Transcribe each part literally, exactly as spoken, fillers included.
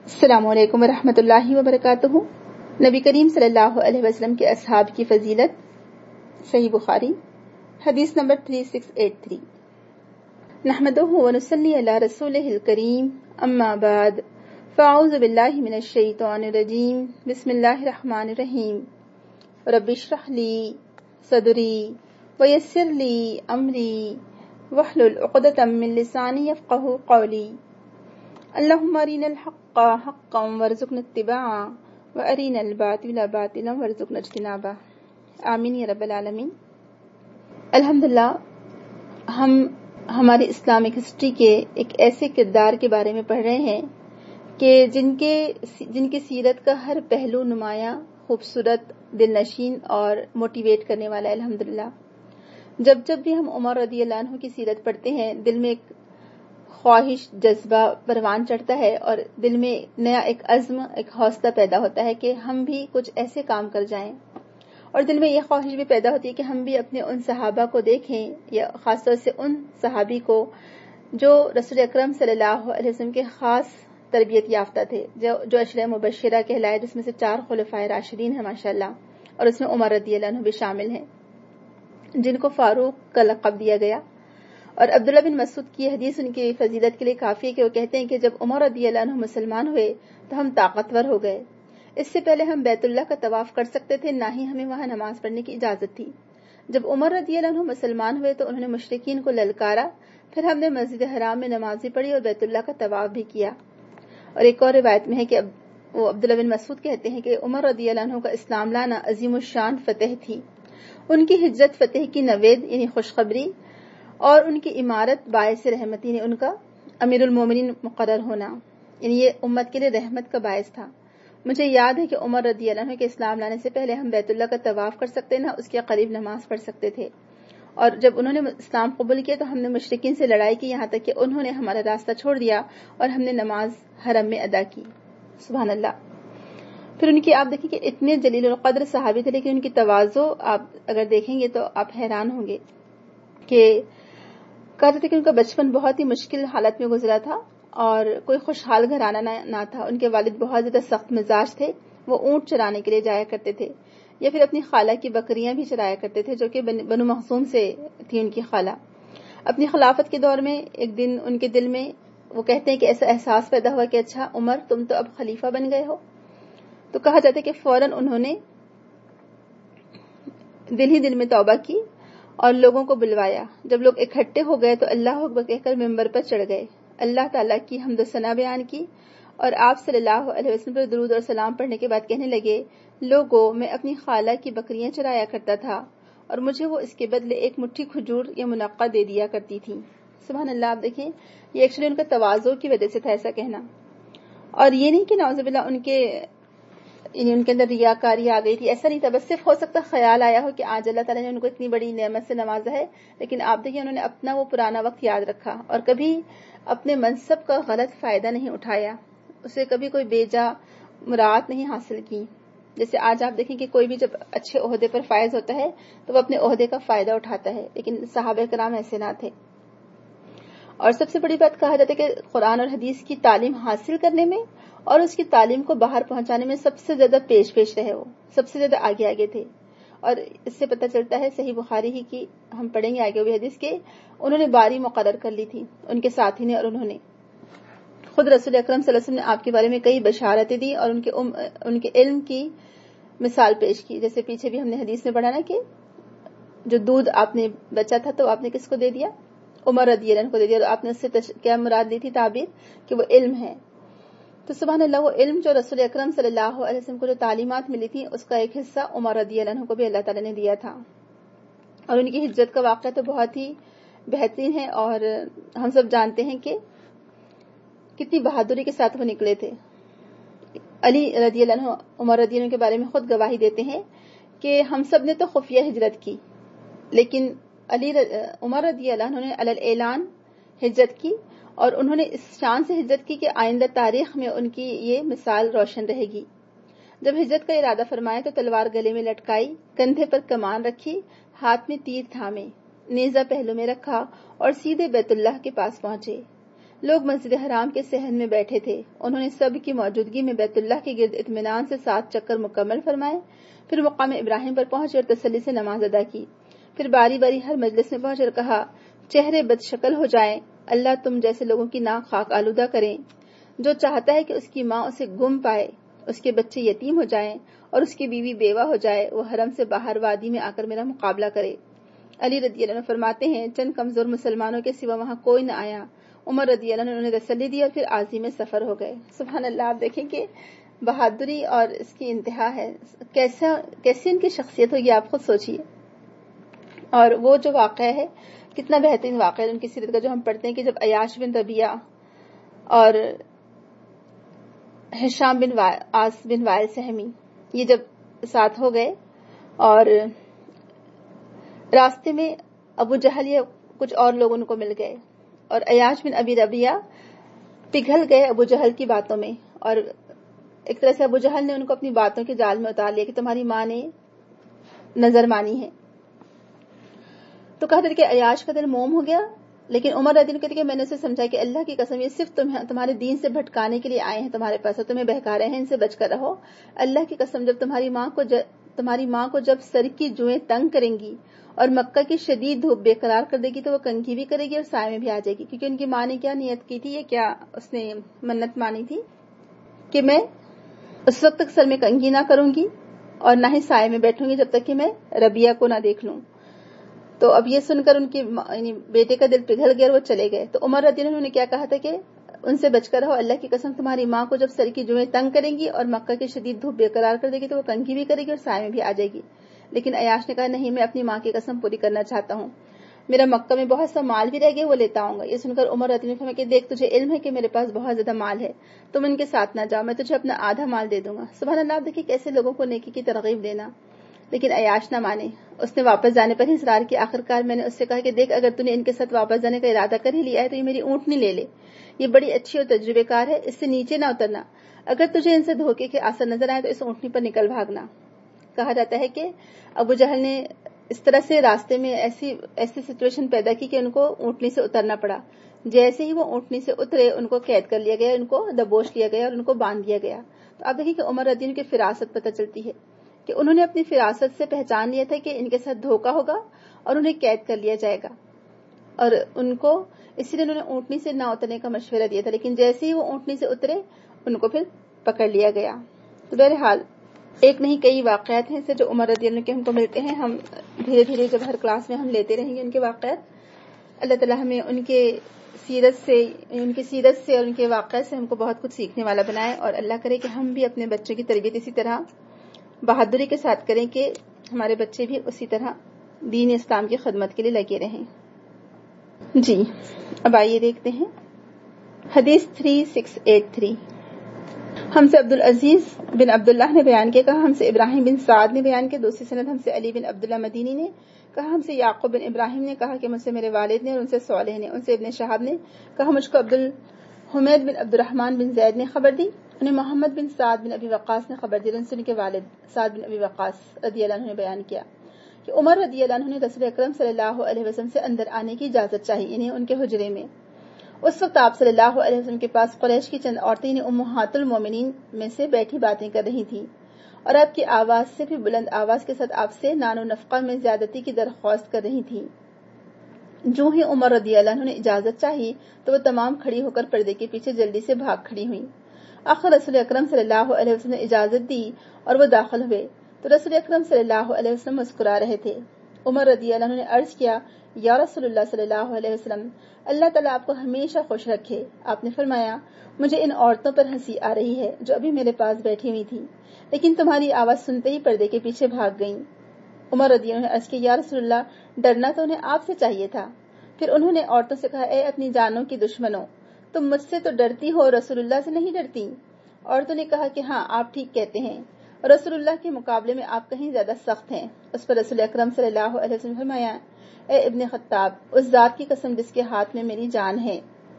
السلام علیکم ورحمۃ اللہ وبرکاتہ۔ نبی کریم صلی اللہ علیہ وسلم کے اصحاب کی فضیلت، صحیح بخاری، حدیث نمبر تین سو تراسٹی۔ نحمدہ ونصلی علی رسولہ الکریم، اما بعد، فاعوذ باللہ من الشیطان الرجیم، بسم اللہ الرحمن الرحیم۔ رب اشرح لی صدری ویسر لی امری واحلل عقدۃ من لسانی یفقہوا قولی۔ اللہم ارنا الحق حقا وارزقنا اتباعہ وارنا الباطل باطلا وارزقنا اجتنابہ، آمین یا رب العالمین۔ الحمدللہ ہم ہماری اسلامک ہسٹری کے ایک ایسے کردار کے بارے میں پڑھ رہے ہیں کہ جن کے جن کی سیرت کا ہر پہلو نمایاں، خوبصورت، دل نشین اور موٹیویٹ کرنے والا ہے۔ الحمدللہ جب جب بھی ہم عمر رضی اللہ عنہ کی سیرت پڑھتے ہیں، دل میں ایک خواہش، جذبہ پروان چڑھتا ہے اور دل میں نیا ایک عزم، ایک حوصلہ پیدا ہوتا ہے کہ ہم بھی کچھ ایسے کام کر جائیں، اور دل میں یہ خواہش بھی پیدا ہوتی ہے کہ ہم بھی اپنے ان صحابہ کو دیکھیں، یا خاص طور سے ان صحابی کو جو رسول اکرم صلی اللہ علیہ وسلم کے خاص تربیت یافتہ تھے، جو جو عشرہ مبشرہ کہلائے، جس میں سے چار خلفائے راشدین ہیں ماشاءاللہ، اور اس میں عمر رضی اللہ عنہ بھی شامل ہیں، جن کو فاروق کا لقب دیا گیا۔ اور عبداللہ بن مسعود کی حدیث ان کی فضیلت کے لیے کافی ہے کہ وہ کہتے ہیں کہ جب عمر رضی اللہ عنہ مسلمان ہوئے تو ہم طاقتور ہو گئے۔ اس سے پہلے ہم بیت اللہ کا طواف کر سکتے تھے، نہ ہی ہمیں وہاں نماز پڑھنے کی اجازت تھی۔ جب عمر رضی اللہ عنہ مسلمان ہوئے تو انہوں نے مشرکین کو للکارا، پھر ہم نے مسجد حرام میں نماز بھی پڑھی اور بیت اللہ کا طواف بھی کیا۔ اور ایک اور روایت میں ہے کہ وہ عبداللہ بن مسعود کہتے ہیں کہ عمر رضی اللہ عنہ کا اسلام لانا عظیم الشان فتح تھی۔ ان کی ہجرت فتح کی نوید یعنی خوشخبری، اور ان کی عمارت باعث رحمت یعنی ان کا امیر المومنین مقرر ہونا، یعنی یہ امت کے لیے رحمت کا باعث تھا۔ مجھے یاد ہے کہ عمر رضی اللہ عنہ کے اسلام لانے سے پہلے ہم بیت اللہ کا طواف کر سکتے نہ اس کے قریب نماز پڑھ سکتے تھے، اور جب انہوں نے اسلام قبول کیا تو ہم نے مشرکین سے لڑائی کی، یہاں تک کہ انہوں نے ہمارا راستہ چھوڑ دیا اور ہم نے نماز حرم میں ادا کی۔ سبحان اللہ۔ پھر ان کی آپ دیکھیں کہ اتنے جلیل القدر صحابی تھے، لیکن ان کی تواضع آپ اگر دیکھیں گے تو آپ حیران ہوں گے کہ کہتے تھے کہ ان کا بچپن بہت ہی مشکل حالت میں گزرا تھا اور کوئی خوشحال گھرانہ نہ تھا۔ ان کے والد بہت زیادہ سخت مزاج تھے، وہ اونٹ چرانے کے لیے جایا کرتے تھے، یا پھر اپنی خالہ کی بکریاں بھی چرایا کرتے تھے، جو کہ بنو مخزوم سے تھی ان کی خالہ۔ اپنی خلافت کے دور میں ایک دن ان کے دل میں وہ کہتے ہیں کہ ایسا احساس پیدا ہوا کہ اچھا عمر تم تو اب خلیفہ بن گئے ہو۔ تو کہا جاتا ہے کہ فوراً انہوں نے دل ہی دل میں توبہ کی اور لوگوں کو بلوایا۔ جب لوگ اکٹھے ہو گئے تو اللہ اکبر کہہ کر ممبر پر چڑھ گئے، اللہ تعالیٰ کی حمد و ثنا بیان کی، اور آپ صلی اللہ علیہ وسلم پر درود اور سلام پڑھنے کے بعد کہنے لگے، لوگوں میں اپنی خالہ کی بکریاں چرایا کرتا تھا اور مجھے وہ اس کے بدلے ایک مٹھی کھجور یا منقع دے دیا کرتی تھی۔ سبحان اللہ۔ آپ دیکھیں یہ ایکچولی ان کا تواضع کی وجہ سے تھا ایسا کہنا، اور یہ نہیں کہ نعوذ باللہ ان کے یعنی ان کے اندر ریاکاری آ گئی تھی، ایسا نہیں تھا، بس صرف ہو سکتا خیال آیا ہو کہ آج اللہ تعالیٰ نے ان کو اتنی بڑی نعمت سے نوازا ہے، لیکن آپ دیکھیں انہوں نے اپنا وہ پرانا وقت یاد رکھا اور کبھی اپنے منصب کا غلط فائدہ نہیں اٹھایا، اسے کبھی کوئی بیجا مراد نہیں حاصل کی۔ جیسے آج آپ دیکھیں کہ کوئی بھی جب اچھے عہدے پر فائز ہوتا ہے تو وہ اپنے عہدے کا فائدہ اٹھاتا ہے، لیکن صحابہ کرام ایسے نہ تھے۔ اور سب سے بڑی بات کہا جاتا ہے کہ قرآن اور حدیث کی تعلیم حاصل کرنے میں اور اس کی تعلیم کو باہر پہنچانے میں سب سے زیادہ پیش پیش رہے، وہ سب سے زیادہ آگے آگے تھے۔ اور اس سے پتہ چلتا ہے صحیح بخاری ہی کی ہم پڑھیں گے آگے ہوئی حدیث کے، انہوں نے باری مقرر کر لی تھی ان کے ساتھی نے، اور انہوں نے خود رسول اکرم صلی اللہ علیہ وسلم نے آپ کے بارے میں کئی بشارتیں دی اور ان کے ان کے علم کی مثال پیش کی۔ جیسے پیچھے بھی ہم نے حدیث میں پڑھا نا کہ جو دودھ آپ نے بچا تھا تو آپ نے کس کو دے دیا؟ عمر رضی اللہ عنہ کو دے دیا، اور آپ نے اس سے تش... کیا مراد لی تھی تعبیر کہ وہ علم ہے۔ تو سبحان اللہ، وہ علم جو رسول اکرم صلی اللہ علیہ وسلم کو جو تعلیمات ملی تھی اس کا ایک حصہ عمر رضی اللہ عنہ کو بھی اللہ تعالیٰ نے دیا تھا۔ اور ان کی ہجرت کا واقعہ تو بہت ہی بہترین ہے، اور ہم سب جانتے ہیں کہ کتنی بہادری کے ساتھ وہ نکلے تھے۔ علی رضی اللہ عنہ عمر رضی اللہ عنہ کے بارے میں خود گواہی دیتے ہیں کہ ہم سب نے تو خفیہ ہجرت کی، لیکن علی عمر رضی اللہ عنہ نے علی الاعلان ہجرت کی، اور انہوں نے اس شان سے ہجرت کی کہ آئندہ تاریخ میں ان کی یہ مثال روشن رہے گی۔ جب ہجرت کا ارادہ فرمایا تو تلوار گلے میں لٹکائی، کندھے پر کمان رکھی، ہاتھ میں تیر تھامے، نیزہ پہلو میں رکھا اور سیدھے بیت اللہ کے پاس پہنچے۔ لوگ مسجد حرام کے صحن میں بیٹھے تھے. انہوں نے سب کی موجودگی میں بیت اللہ کے گرد اطمینان سے سات چکر مکمل فرمائے. پھر مقام ابراہیم پر پہنچے اور تسلی سے نماز ادا کی. پھر باری باری ہر مجلس میں پہنچ کر کہا چہرے بد شکل ہو جائیں، اللہ تم جیسے لوگوں کی ناک خاک آلودہ کریں. جو چاہتا ہے کہ اس کی ماں اسے گم پائے، اس کے بچے یتیم ہو جائیں اور اس کی بیوی بیوہ ہو جائے، وہ حرم سے باہر وادی میں آ کر میرا مقابلہ کرے. علی رضی اللہ عنہ فرماتے ہیں چند کمزور مسلمانوں کے سوا وہاں کوئی نہ آیا. عمر رضی اللہ عنہ نے انہیں تسلی دی اور پھر عازم سفر ہو گئے. سبحان اللہ. آپ دیکھیں کہ بہادری اور اس کی انتہا ہے. کیسا کیسی ان کی شخصیت ہوگی آپ خود سوچئے. اور وہ جو واقعہ ہے کتنا بہترین واقعہ ہے ان کی سیرت کا، جو ہم پڑھتے ہیں کہ جب عیاش بن ربیعہ اور ہشام بن عاص بن وائل سہمی یہ جب ساتھ ہو گئے اور راستے میں ابو جہل یا کچھ اور لوگ ان کو مل گئے اور عیاش بن ابی ربیعہ پگھل گئے ابو جہل کی باتوں میں، اور ایک طرح سے ابو جہل نے ان کو اپنی باتوں کے جال میں اتار لیا کہ تمہاری ماں نے نظر مانی ہے. تو کہا تھا کہ عیاش کا دل موم ہو گیا، لیکن عمر رضی اللہ عنہ کہتے کہ میں نے اسے سمجھا کہ اللہ کی قسم یہ صرف تمہیں تمہارے دین سے بھٹکانے کے لیے آئے ہیں تمہارے پاس اور تمہیں بہکا رہے ہیں، ان سے بچ کر رہو. اللہ کی قسم جب تمہاری ماں کو ج... تمہاری ماں کو جب سر کی جوئیں تنگ کریں گی اور مکہ کی شدید دھوپ بے قرار کر دے گی تو وہ کنگھی بھی کرے گی اور سائے میں بھی آ جائے گی. کیونکہ ان کی ماں نے کیا نیت کی تھی، یہ کیا اس نے منت مانی تھی کہ میں اس وقت تک سر میں کنگھی نہ کروں گی اور نہ ہی سائے میں بیٹھوں گی جب تک کہ میں ربیہ کو نہ دیکھ لوں. تو اب یہ سن کر ان کی یعنی بیٹے کا دل پگھل گیا اور وہ چلے گئے. تو عمر رضی اللہ عنہ نے کیا کہا تھا کہ ان سے بچ کر رہو، اللہ کی قسم تمہاری ماں کو جب سر کی جوئیں تنگ کریں گی اور مکہ کی شدید دھوپ بے قرار کر دے گی تو وہ کنگھی بھی کرے گی اور سائے میں بھی آ جائے گی. لیکن عیاش نے کہا نہیں، میں اپنی ماں کی قسم پوری کرنا چاہتا ہوں، میرا مکہ میں بہت سا مال بھی رہ گیا وہ لیتا آؤں گا. یہ سن کر عمر رضی اللہ عنہ نے کہا کہ دیکھ تجھے علم ہے کہ میرے پاس بہت زیادہ مال ہے، تم ان کے ساتھ نہ جاؤ، میں تجھے اپنا آدھا مال دے دوں گا. سبحان اللہ. آپ دیکھیے کیسے لوگوں کو نیکی کی ترغیب دینا. لیکن عیاش نہ مانے، اس نے واپس جانے پر ہی اصرار کیا. آخرکار میں نے اس سے کہا کہ دیکھ اگر تو نے ان کے ساتھ واپس جانے کا ارادہ کر ہی لیا ہے تو یہ میری اونٹنی لے لے، یہ بڑی اچھی اور تجربے کار ہے، اس سے نیچے نہ اترنا. اگر تجھے ان سے دھوکے کے اثر نظر آئے تو اس اونٹنی پر نکل بھاگنا. کہا جاتا ہے کہ ابو جہل نے اس طرح سے راستے میں ایسی ایسی سچویشن پیدا کی کہ ان کو اونٹنی سے اترنا پڑا. جیسے ہی وہ اونٹنی سے اترے ان کو قید کر لیا گیا، ان کو دبوچ لیا گیا اور ان کو باندھ دیا گیا. تو آپ دیکھیں کہ عمر رضی اللہ عنہ کی فراست پتہ چلتی ہے کہ انہوں نے اپنی فراست سے پہچان لیا تھا کہ ان کے ساتھ دھوکا ہوگا اور انہیں قید کر لیا جائے گا، اور ان کو اسی لیے انہوں نے اونٹنی سے نہ اترنے کا مشورہ دیا تھا. لیکن جیسے ہی وہ اونٹنی سے اترے ان کو پھر پکڑ لیا گیا. تو بہرحال ایک نہیں کئی واقعات ہیں جو عمر رضی اللہ عنہ کے ہم کو ملتے ہیں. ہم دھیرے دھیرے جب ہر کلاس میں ہم لیتے رہیں گے ان کے واقعات. اللہ تعالیٰ ہمیں ان کے سیرت سے ان کی سیرت سے اور ان کے واقعات سے ہم کو بہت کچھ سیکھنے والا بنائے، اور اللہ کرے کہ ہم بھی اپنے بچوں کی تربیت اسی طرح بہادری کے ساتھ کریں کہ ہمارے بچے بھی اسی طرح دین اسلام کی خدمت کے لیے لگے رہیں. جی اب آئیے دیکھتے ہیں حدیث تین سو تریاسی. ہم سے عبد العزیز بن عبداللہ نے بیان کیا، کہا ہم سے ابراہیم بن سعد نے بیان کیا. دوسری سند ہم سے علی بن عبداللہ مدینی نے کہا ہم سے یعقوب بن ابراہیم نے کہا کہ مجھ سے میرے والد نے، اور ان سے صالح نے. ان سے ابن شہاب نے کہا مجھ کو عبد الحمید بن عبد الرحمن بن زید نے خبر دی. انہیں محمد بن سعد بن ابی وقاص نے خبر دی. ان سے ان کے والد سعد بن ابی وقاص رضی اللہ عنہ نے بیان کیا کہ عمر رضی اللہ عنہ نے رسول اکرم صلی اللہ علیہ وسلم سے اندر آنے کی اجازت چاہی، انہیں ان کے حجرے میں. اس وقت آپ صلی اللہ علیہ وسلم کے پاس قریش کی چند عورتیں انہیں امہات المومنین میں سے بیٹھی باتیں کر رہی تھیں، اور آپ کی آواز سے بھی بلند آواز کے ساتھ آپ سے نان و نفقہ میں زیادتی کی درخواست کر رہی تھیں. جو ہی عمر رضی اللہ عنہ نے اجازت چاہی تو وہ تمام کھڑی ہو کر پردے کے پیچھے جلدی سے بھاگ کھڑی ہوئیں. آخر رسول اکرم صلی اللہ علیہ وسلم نے اجازت دی اور وہ داخل ہوئے تو رسول اکرم صلی اللہ علیہ وسلم مسکرا رہے تھے. عمر رضی اللہ عنہ نے عرض کیا یا رسول اللہ صلی اللہ علیہ وسلم، اللہ تعالیٰ آپ کو ہمیشہ خوش رکھے. آپ نے فرمایا مجھے ان عورتوں پر ہنسی آ رہی ہے جو ابھی میرے پاس بیٹھی ہوئی تھی، لیکن تمہاری آواز سنتے ہی پردے کے پیچھے بھاگ گئیں. عمر رضی اللہ عنہ نے عرض کیا یا رسول اللہ، ڈرنا تو انہیں آپ سے چاہیے تھا. پھر انہوں نے عورتوں سے کہا اے اپنی جانوں کی دشمنوں، تم مجھ سے تو ڈرتی ہو، رسول اللہ سے نہیں ڈرتی. عورتوں نے کہا کہ ہاں آپ ٹھیک کہتے ہیں، رسول اللہ کے مقابلے میں آپ کہیں زیادہ سخت ہیں. اس پر رسول اکرم صلی اللہ علیہ وسلم فرمایا اے ابن خطاب، اس ذات کی قسم جس کے ہاتھ میں میری جان ہے،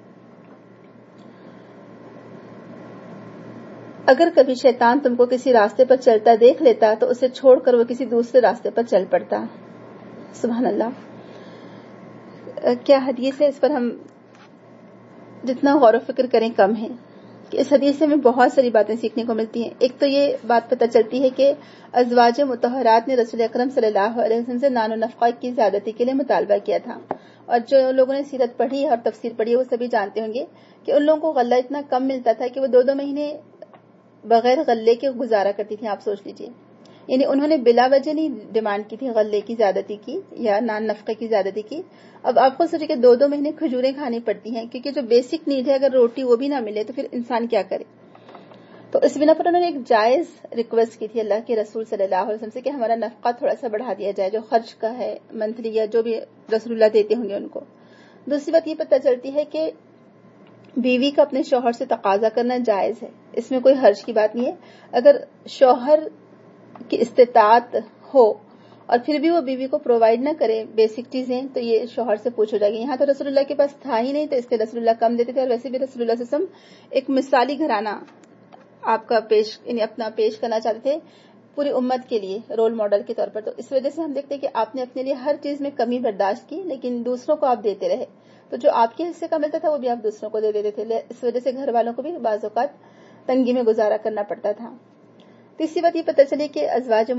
اگر کبھی شیطان تم کو کسی راستے پر چلتا دیکھ لیتا تو اسے چھوڑ کر وہ کسی دوسرے راستے پر چل پڑتا. سبحان اللہ. کیا حدیث ہے، اس پر ہم جتنا غور و فکر کریں کم ہے کہ اس حدیث سے ہمیں بہت ساری باتیں سیکھنے کو ملتی ہیں. ایک تو یہ بات پتہ چلتی ہے کہ ازواج مطہرات نے رسول اکرم صلی اللہ علیہ وسلم سے نان و نفقہ کی زیادتی کے لیے مطالبہ کیا تھا. اور جو لوگوں نے سیرت پڑھی اور تفسیر پڑھی وہ سبھی جانتے ہوں گے کہ ان لوگوں کو غلہ اتنا کم ملتا تھا کہ وہ دو دو مہینے بغیر غلے کے گزارا کرتی تھیں. آپ سوچ لیجئے, یعنی انہوں نے بلا وجہ نہیں ڈیمانڈ کی تھی غلے کی زیادتی کی یا نان نفقے کی زیادتی کی. اب آپ کو سوچے کہ دو دو مہینے کھجوریں کھانی پڑتی ہیں, کیونکہ جو بیسک نیڈ ہے اگر روٹی وہ بھی نہ ملے تو پھر انسان کیا کرے. تو اس بنا پر انہوں نے ایک جائز ریکویسٹ کی تھی اللہ کے رسول صلی اللہ علیہ وسلم سے کہ ہمارا نفقہ تھوڑا سا بڑھا دیا جائے, جو خرچ کا ہے منتھلی یا جو بھی رسول اللہ دیتے ہوں گے ان کو. دوسری بات یہ پتہ چلتی ہے کہ بیوی کا اپنے شوہر سے تقاضا کرنا جائز ہے, اس میں کوئی حرج کی بات نہیں ہے. اگر شوہر کی استطاعت ہو اور پھر بھی وہ بیوی کو پرووائڈ نہ کرے بیسک چیزیں تو یہ شوہر سے پوچھ ہو جائے گی. یہاں تو رسول اللہ کے پاس تھا ہی نہیں تو اس لیے رسول اللہ کم دیتے تھے, اور ویسے بھی رسول اللہ صلی اللہ علیہ وسلم ایک مثالی گھرانہ آپ کا پیش یعنی اپنا پیش کرنا چاہتے تھے پوری امت کے لیے رول ماڈل کے طور پر. تو اس وجہ سے ہم دیکھتے ہیں کہ آپ نے اپنے لیے ہر چیز میں کمی برداشت کی لیکن دوسروں کو آپ دیتے رہے. تو جو آپ کے حصے کا ملتا تھا وہ بھی آپ دوسروں کو دے دیتے تھے. اس وجہ سے گھر والوں کو بھی بعض اوقات تنگی میں گزارا کرنا پڑتا تھا. تیسری بات یہ پتہ چلی کہ ازواج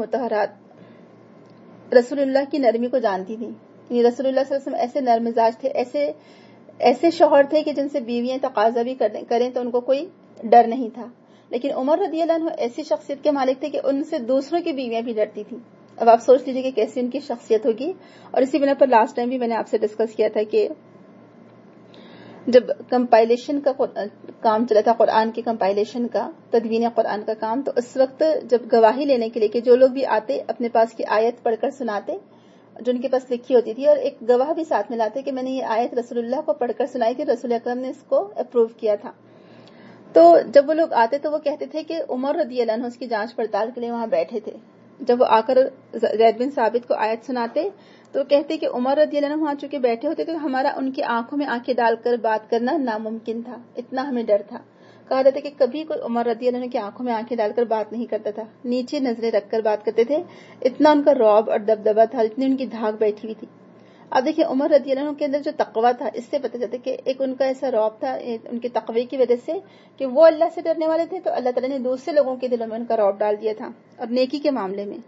مطہرات رسول اللہ کی نرمی کو جانتی تھی. یعنی رسول اللہ صلی اللہ علیہ وسلم ایسے نرم مزاج تھے, ایسے ایسے شوہر تھے کہ جن سے بیویاں تقاضا بھی کریں تو ان کو کوئی ڈر نہیں تھا. لیکن عمر رضی اللہ عنہ ایسی شخصیت کے مالک تھے کہ ان سے دوسروں کی بیویاں بھی ڈرتی تھیں. اب آپ سوچ لیجیے کہ کیسی ان کی شخصیت ہوگی. اور اسی بنا پر لاسٹ ٹائم بھی میں نے آپ سے ڈسکس کیا تھا کہ جب کمپائلیشن کا کام چلا تھا, قرآن کے کمپائلیشن کا, تدوین قرآن کا کام, تو اس وقت جب گواہی لینے کے لیے کہ جو لوگ بھی آتے اپنے پاس کی آیت پڑھ کر سناتے جو ان کے پاس لکھی ہوتی تھی, اور ایک گواہ بھی ساتھ میں لاتے کہ میں نے یہ آیت رسول اللہ کو پڑھ کر سنائی تھی, رسول اکرم نے اس کو اپروو کیا تھا. تو جب وہ لوگ آتے تو وہ کہتے تھے کہ عمر رضی اللہ عنہ اس کی جانچ پڑتال کے لیے وہاں بیٹھے تھے. جب وہ آ کر زید بن ثابت کو آیت سناتے تو کہتے کہ عمر رضی اللہ عنہ وہاں چونکہ بیٹھے ہوتے تو ہمارا ان کی آنکھوں میں آنکھیں ڈال کر بات کرنا ناممکن تھا, اتنا ہمیں ڈر تھا. کہا جاتا ہے کہ کبھی کوئی عمر رضی اللہ عنہ کی آنکھوں میں آنکھیں ڈال کر بات نہیں کرتا تھا, نیچے نظریں رکھ کر بات کرتے تھے. اتنا ان کا رعب اور دبدبا تھا, اتنی ان کی دھاک بیٹھی ہوئی تھی. اب دیکھیں عمر رضی اللہ عنہ کے اندر جو تقویٰ تھا, اس سے پتہ چلتا ہے کہ ایک ان کا ایسا رعب تھا ان کے تقوی کی وجہ سے کہ وہ اللہ سے ڈرنے والے تھے, تو اللہ تعالیٰ نے دوسرے لوگوں کے دلوں میں ان کا رعب ڈال دیا تھا. اور نیکی کے معاملے میں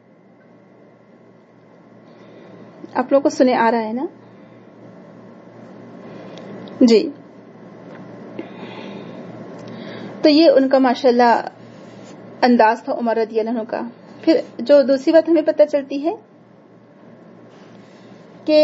آپ لوگوں کو سنے آ رہا ہے نا جی. تو یہ ان کا ماشاءاللہ انداز تھا عمر رضی اللہ عنہ کا. پھر جو دوسری بات ہمیں پتہ چلتی ہے کہ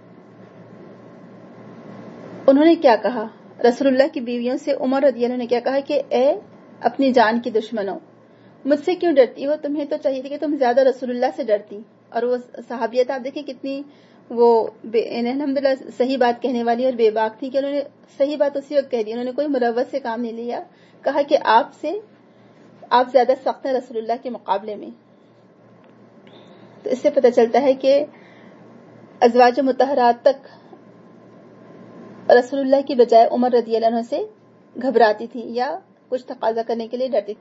انہوں نے کیا کہا, رسول اللہ کی بیویوں سے عمر رضی اللہ عنہ نے کیا کہا کہ اے اپنی جان کی دشمنوں, مجھ سے کیوں ڈرتی ہو؟ تمہیں تو چاہیے تھا کہ تم زیادہ رسول اللہ سے ڈرتی. اور وہ صحابیت آپ دیکھیں کتنی وہ الحمدللہ صحیح بات کہنے والی اور بے باک تھی کہ انہوں نے صحیح بات اسی وقت کہہ دی, انہوں نے کوئی مروت سے کام نہیں لیا. کہا کہ آپ سے آپ زیادہ سخت ہیں رسول اللہ کے مقابلے میں. تو اس سے پتہ چلتا ہے کہ ازواج مطہرات تک رسول اللہ کی بجائے عمر رضی اللہ عنہ سے گھبراتی تھی یا کچھ تقاضا کرنے کے لیے ڈرتی تھی.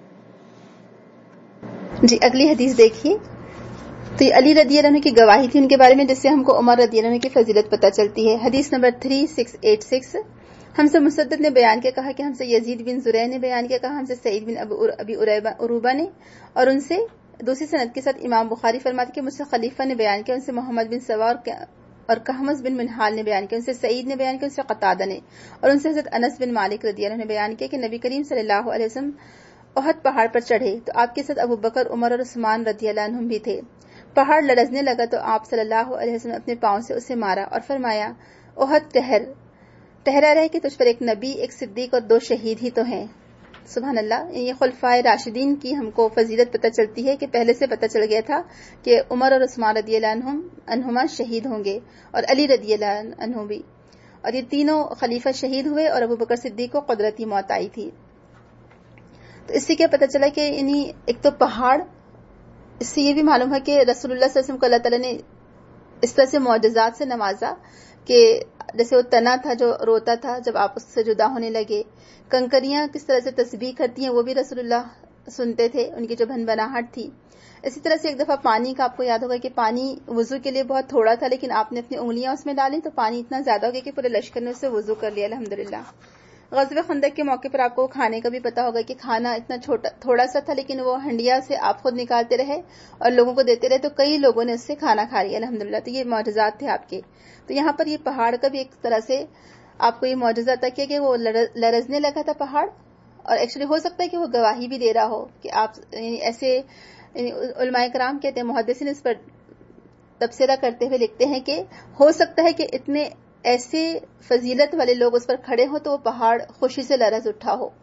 جی اگلی حدیث دیکھیے. تو یہ علی رضی اللہ عنہ کی گواہی تھی ان کے بارے میں, جس سے ہم کو عمر رضی اللہ عنہ کی فضیلت پتہ چلتی ہے. حدیث number three six eight six. ہم سے مسدد نے بیان کیا, کہا کہ ہم سے یزید بن زرع نے بیان کیا, کہا ہم سے سعید بن ابی عروبہ نے, اور ان سے دوسری سند کے ساتھ امام بخاری فرماتے کہ مجھ سے خلیفہ نے بیان کیا, ان سے محمد بن سوار اور کہمس بن منحال نے بیان کیا, ان سے سعید نے بیان کیا, ان سے قتادہ نے, اور ان سے حضرت انس بن مالک رضی اللہ عنہ نے بیان کیا کہ نبی کریم صلی اللہ علیہ وسلم احد پہاڑ پر چڑھے تو آپ کے ساتھ ابو بکر, عمر اور عثمان رضی اللہ عنہم بھی تھے. پہاڑ لرزنے لگا تو آپ صلی اللہ علیہ وسلم اپنے پاؤں سے اسے مارا اور فرمایا احد ٹہر ٹہرا رہے کہ تجھ پر ایک نبی, ایک صدیق اور دو شہید ہی تو ہیں. سبحان اللہ. یہ خلفائے راشدین کی ہم کو فضیلت پتہ چلتی ہے کہ پہلے سے پتہ چل گیا تھا کہ عمر اور عثمان رضی اللہ عنہم عنہما شہید ہوں گے اور علی رضی اللہ عنہ بھی, اور یہ تینوں خلیفہ شہید ہوئے اور ابو بکر صدیق کو قدرتی موت آئی تھی. تو اس سے کیا پتہ چلا کہ یعنی ایک تو پہاڑ, اس سے یہ بھی معلوم ہے کہ رسول اللہ صلی اللہ علیہ وسلم کو اللہ تعالیٰ نے اس طرح سے معجزات سے نوازا کہ جیسے وہ تنا تھا جو روتا تھا جب آپ اس سے جدا ہونے لگے, کنکریاں کس طرح سے تسبیح کرتی ہیں وہ بھی رسول اللہ سنتے تھے، ان کی جو بھن بناہٹ تھی. اسی طرح سے ایک دفعہ پانی کا آپ کو یاد ہوگا کہ پانی وضو کے لیے بہت تھوڑا تھا، لیکن آپ نے اپنی انگلیاں اس میں ڈالیں تو پانی اتنا زیادہ ہو گیا کہ پورے لشکر نے اس سے وضو کر لیا الحمدللہ. غزوہ خندق کے موقع پر آپ کو کھانے کا بھی پتا ہوگا کہ کھانا اتنا چھوٹا تھوڑا سا تھا، لیکن وہ ہنڈیا سے آپ خود نکالتے رہے اور لوگوں کو دیتے رہے، تو کئی لوگوں نے اس سے کھانا کھا لیا الحمدللہ. تو یہ معجزات تھے آپ کے. تو یہاں پر یہ پہاڑ کا بھی ایک طرح سے آپ کو یہ معجزہ تھا کہ وہ لرزنے لگا تھا پہاڑ، اور ایکچولی ہو سکتا ہے کہ وہ گواہی بھی دے رہا ہو کہ آپ ایسے، علماء کرام کہتے ہیں، محدثین اس پر تبصرہ کرتے ہوئے لکھتے ہیں کہ ہو سکتا ہے کہ اتنے ایسے فضیلت والے لوگ اس پر کھڑے ہوں تو وہ پہاڑ خوشی سے لرز اٹھا ہو.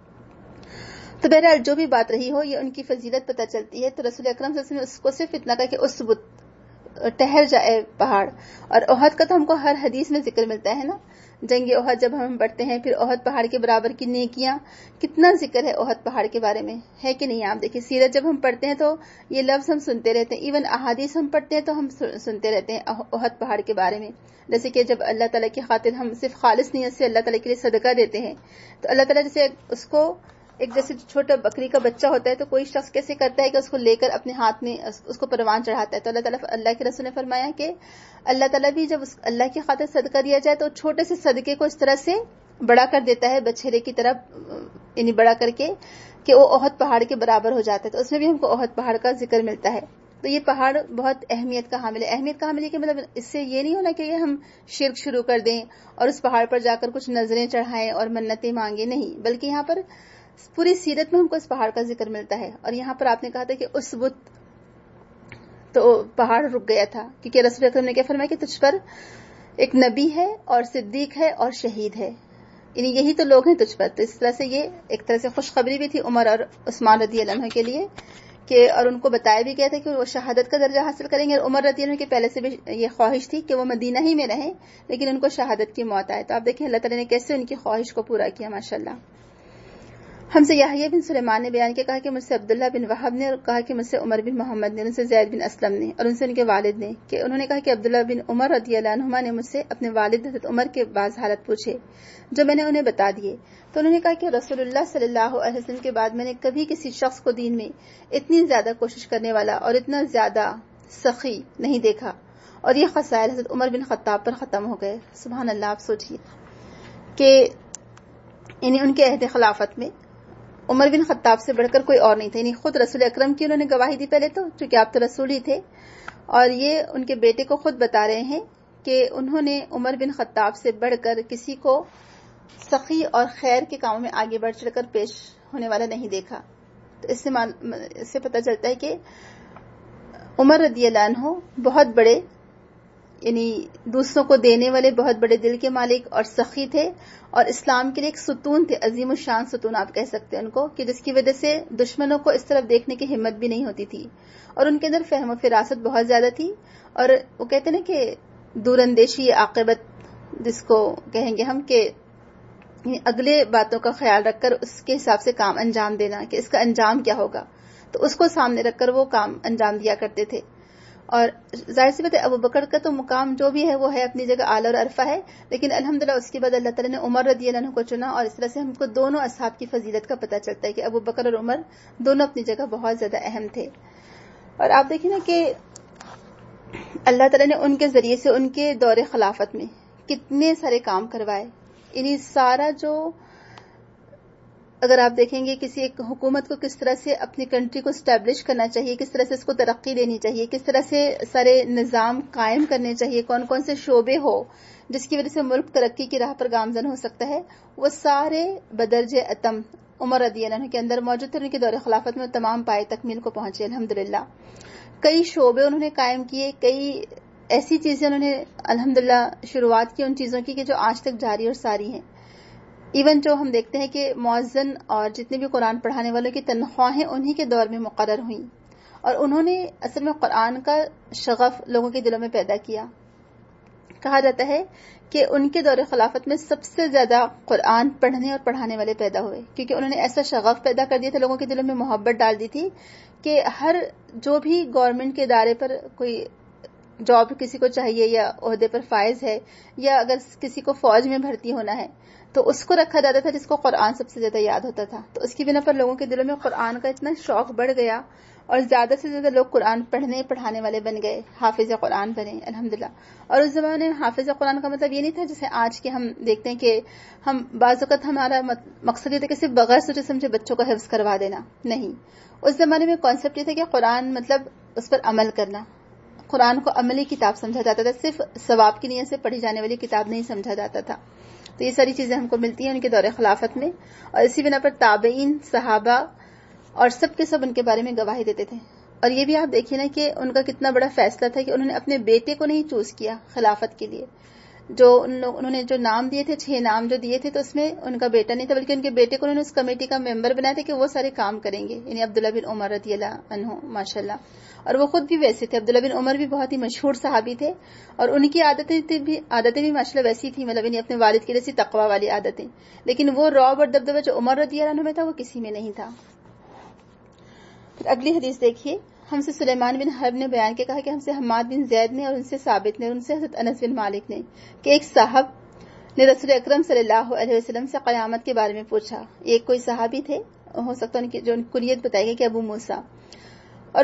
تو بہرحال جو بھی بات رہی ہو، یہ ان کی فضیلت پتہ چلتی ہے. تو رسول اکرم صلی اللہ علیہ وسلم نے اس کو صرف اتنا کہا کہ اس ٹہر جائے پہاڑ. اور احد کا تو ہم کو ہر حدیث میں ذکر ملتا ہے نا، جنگ احد جب ہم پڑھتے ہیں، پھر احد پہاڑ کے برابر کی نیکیاں، کتنا ذکر ہے احد پہاڑ کے بارے میں، ہے کہ نہیں؟ آپ دیکھیں سیرت جب ہم پڑھتے ہیں تو یہ لفظ ہم سنتے رہتے ہیں، ایون احادیث ہم پڑھتے ہیں تو ہم سنتے رہتے ہیں احد پہاڑ کے بارے میں. جیسے کہ جب اللہ تعالیٰ کی خاطر ہم صرف خالص نیت سے اللہ تعالیٰ کے لیے صدقہ دیتے ہیں، تو اللہ تعالیٰ جیسے اس کو ایک جیسے چھوٹا بکری کا بچہ ہوتا ہے تو کوئی شخص کیسے کرتا ہے کہ اس کو لے کر اپنے ہاتھ میں اس کو پروان چڑھاتا ہے. تو اللہ تعالیٰ اللہ کے رسول نے فرمایا کہ اللہ تعالیٰ بھی جب اللہ کی خاطر صدقہ دیا جائے تو چھوٹے سے صدقے کو اس طرح سے بڑا کر دیتا ہے، بچھڑے کی طرح یعنی بڑا کر کے، کہ وہ احد پہاڑ کے برابر ہو جاتا ہے. تو اس میں بھی ہم کو احد پہاڑ کا ذکر ملتا ہے. تو یہ پہاڑ بہت اہمیت کا حامل ہے. اہمیت کا حامل ہے کہ مطلب اس سے یہ نہیں ہونا کہ یہ ہم شرک شروع کر دیں اور اس پہاڑ پر جا کر کچھ نظریں چڑھائیں اور منتیں مانگیں، نہیں، بلکہ یہاں پر پوری سیرت میں ہم کو اس پہاڑ کا ذکر ملتا ہے. اور یہاں پر آپ نے کہا تھا کہ اس بت، تو پہاڑ رک گیا تھا کیونکہ رسول اکرم نے کیا فرمایا کہ تجھ پر ایک نبی ہے اور صدیق ہے اور شہید ہے، یعنی یہی تو لوگ ہیں تجھ پر. تو اس طرح سے یہ ایک طرح سے خوشخبری بھی تھی عمر اور عثمان رضی اللہ عنہ کے لیے، کہ اور ان کو بتایا بھی گیا تھا کہ وہ شہادت کا درجہ حاصل کریں گے. اور عمر رضی اللہ عنہ کے پہلے سے بھی یہ خواہش تھی کہ وہ مدینہ ہی میں رہیں، لیکن ان کو شہادت کی موت آئے. تو آپ دیکھیں اللہ تعالیٰ نے کیسے ان کی خواہش کو پورا کیا، ماشاءاللہ. ہم سے یحییٰ بن سلیمان نے بیان کیا، کہا کہ مجھ سے عبداللہ بن وہب نے، اور کہا کہ مجھ سے عمر بن محمد نے، ان سے زید بن اسلم نے، اور ان سے ان کے والد نے، کہ انہوں نے کہا کہ عبداللہ بن عمر رضی اللہ عنہما نے مجھ سے اپنے والد حضرت عمر کے بعض حالت پوچھے جو میں نے انہیں بتا دیے. تو انہوں نے کہا کہ رسول اللہ صلی اللہ علیہ وسلم کے بعد میں نے کبھی کسی شخص کو دین میں اتنی زیادہ کوشش کرنے والا اور اتنا زیادہ سخی نہیں دیکھا. اور یہ خصائل حضرت عمر بن خطاب پر ختم ہو گئے. سبحان اللہ. آپ سوچئے کہ یعنی ان کے عہد خلافت میں عمر بن خطاب سے بڑھ کر کوئی اور نہیں تھا. یعنی خود رسول اکرم کی انہوں نے گواہی دی پہلے تو، چونکہ آپ تو رسول ہی تھے، اور یہ ان کے بیٹے کو خود بتا رہے ہیں کہ انہوں نے عمر بن خطاب سے بڑھ کر کسی کو سخی اور خیر کے کاموں میں آگے بڑھ چڑھ کر پیش ہونے والا نہیں دیکھا. تو اس سے اس سے پتہ چلتا ہے کہ عمر رضی اللہ عنہ بہت بڑے، یعنی دوسروں کو دینے والے بہت بڑے دل کے مالک اور سخی تھے، اور اسلام کے لیے ایک ستون تھے، عظیم الشان ستون آپ کہہ سکتے ہیں ان کو، کہ جس کی وجہ سے دشمنوں کو اس طرف دیکھنے کی ہمت بھی نہیں ہوتی تھی. اور ان کے اندر فہم و فراست بہت زیادہ تھی. اور وہ کہتے ہیں نا کہ دور اندیشی عاقبت جس کو کہیں گے ہم، کہ اگلے باتوں کا خیال رکھ کر اس کے حساب سے کام انجام دینا، کہ اس کا انجام کیا ہوگا، تو اس کو سامنے رکھ کر وہ کام انجام دیا کرتے تھے. اور ظاہر سی بات ہے ابو بکر کا تو مقام جو بھی ہے وہ ہے اپنی جگہ اعلیٰ اور عرفہ ہے، لیکن الحمدللہ اس کے بعد اللہ تعالیٰ نے عمر رضی اللہ عنہ کو چنا. اور اس طرح سے ہم کو دونوں اصحاب کی فضیلت کا پتہ چلتا ہے کہ ابو بکر اور عمر دونوں اپنی جگہ بہت زیادہ اہم تھے. اور آپ دیکھیں نا کہ اللہ تعالیٰ نے ان کے ذریعے سے ان کے دور خلافت میں کتنے سارے کام کروائے. یعنی سارا جو، اگر آپ دیکھیں گے کسی ایک حکومت کو کس طرح سے اپنی کنٹری کو اسٹیبلش کرنا چاہیے، کس طرح سے اس کو ترقی دینی چاہیے، کس طرح سے سارے نظام قائم کرنے چاہیے، کون کون سے شعبے ہو جس کی وجہ سے ملک ترقی کی راہ پر گامزن ہو سکتا ہے، وہ سارے بدرج اتم عمر رضی اللہ عنہ کے اندر موجود تھے. ان کے دور خلافت میں تمام پائے تکمیل کو پہنچے الحمدللہ. کئی شعبے انہوں نے قائم کیے، کئی ایسی چیزیں انہوں نے الحمدللہ شروعات کی ان چیزوں کی کہ جو آج تک جاری اور ساری ہیں. ایون جو ہم دیکھتے ہیں کہ مؤذن اور جتنے بھی قرآن پڑھانے والوں کی تنخواہیں انہی کے دور میں مقرر ہوئیں، اور انہوں نے اصل میں قرآن کا شغف لوگوں کے دلوں میں پیدا کیا. کہا جاتا ہے کہ ان کے دور خلافت میں سب سے زیادہ قرآن پڑھنے اور پڑھانے والے پیدا ہوئے، کیونکہ انہوں نے ایسا شغف پیدا کر دیا تھا، لوگوں کے دلوں میں محبت ڈال دی تھی کہ ہر جو بھی گورنمنٹ کے ادارے پر کوئی جاب کسی کو چاہیے یا عہدے پر فائز ہے یا اگر کسی کو فوج میں بھرتی ہونا ہے تو اس کو رکھا جاتا تھا جس کو قرآن سب سے زیادہ یاد ہوتا تھا. تو اس کی بنا پر لوگوں کے دلوں میں قرآن کا اتنا شوق بڑھ گیا اور زیادہ سے زیادہ لوگ قرآن پڑھنے پڑھانے والے بن گئے, حافظ قرآن بنے الحمدللہ. اور اس زمانے میں حافظ قرآن کا مطلب یہ نہیں تھا جیسے آج کے ہم دیکھتے ہیں کہ ہم بعض اوقات ہمارا مقصد یہ تھا کہ صرف بغیر سوچے سمجھے بچوں کو حفظ کروا دینا. نہیں, اس زمانے میں کانسیپٹ یہ تھا کہ قرآن مطلب اس پر عمل کرنا. قرآن کو عملی کتاب سمجھا جاتا تھا, صرف ثواب کی نیت سے پڑھی جانے والی کتاب نہیں سمجھا جاتا تھا. تو یہ ساری چیزیں ہم کو ملتی ہیں ان کے دور خلافت میں, اور اسی بنا پر تابعین, صحابہ اور سب کے سب ان کے بارے میں گواہی دیتے تھے. اور یہ بھی آپ دیکھیے نا کہ ان کا کتنا بڑا فیصلہ تھا کہ انہوں نے اپنے بیٹے کو نہیں چوز کیا خلافت کے لیے. جو انہوں نے جو نام دیے تھے, چھ نام جو دیے تھے, تو اس میں ان کا بیٹا نہیں تھا بلکہ ان کے بیٹے کو انہوں نے اس کمیٹی کا ممبر بنایا تھا کہ وہ سارے کام کریں گے, یعنی عبداللہ بن عمر رضی اللہ عنہ ماشاء اللہ. اور وہ خود بھی ویسے تھے, عبداللہ بن عمر بھی بہت ہی مشہور صحابی تھے اور ان کی عادتیں بھی عادتیں بھی ماشاء اللہ ویسی تھی, مطلب یعنی اپنے والد کے جیسی تقوی والی عادتیں. لیکن وہ رعب اور دبدبہ جو عمر رضی اللہ عنہ میں تھا وہ کسی میں نہیں تھا. پھر اگلی حدیث دیکھیے, ہم سے سلیمان بن حرب نے بیان کے کہا کہ ہم سے حماد بن زید نے اور ان سے ثابت نے اور ان سے حضرت انس بن مالک نے کہ ایک صاحب نے رسول اکرم صلی اللہ علیہ وسلم سے قیامت کے بارے میں پوچھا. ایک کوئی صحابی تھے, ہو سکتا ہے ان کی جو کنیت بتائی گئی کہ ابو موسیٰ, اور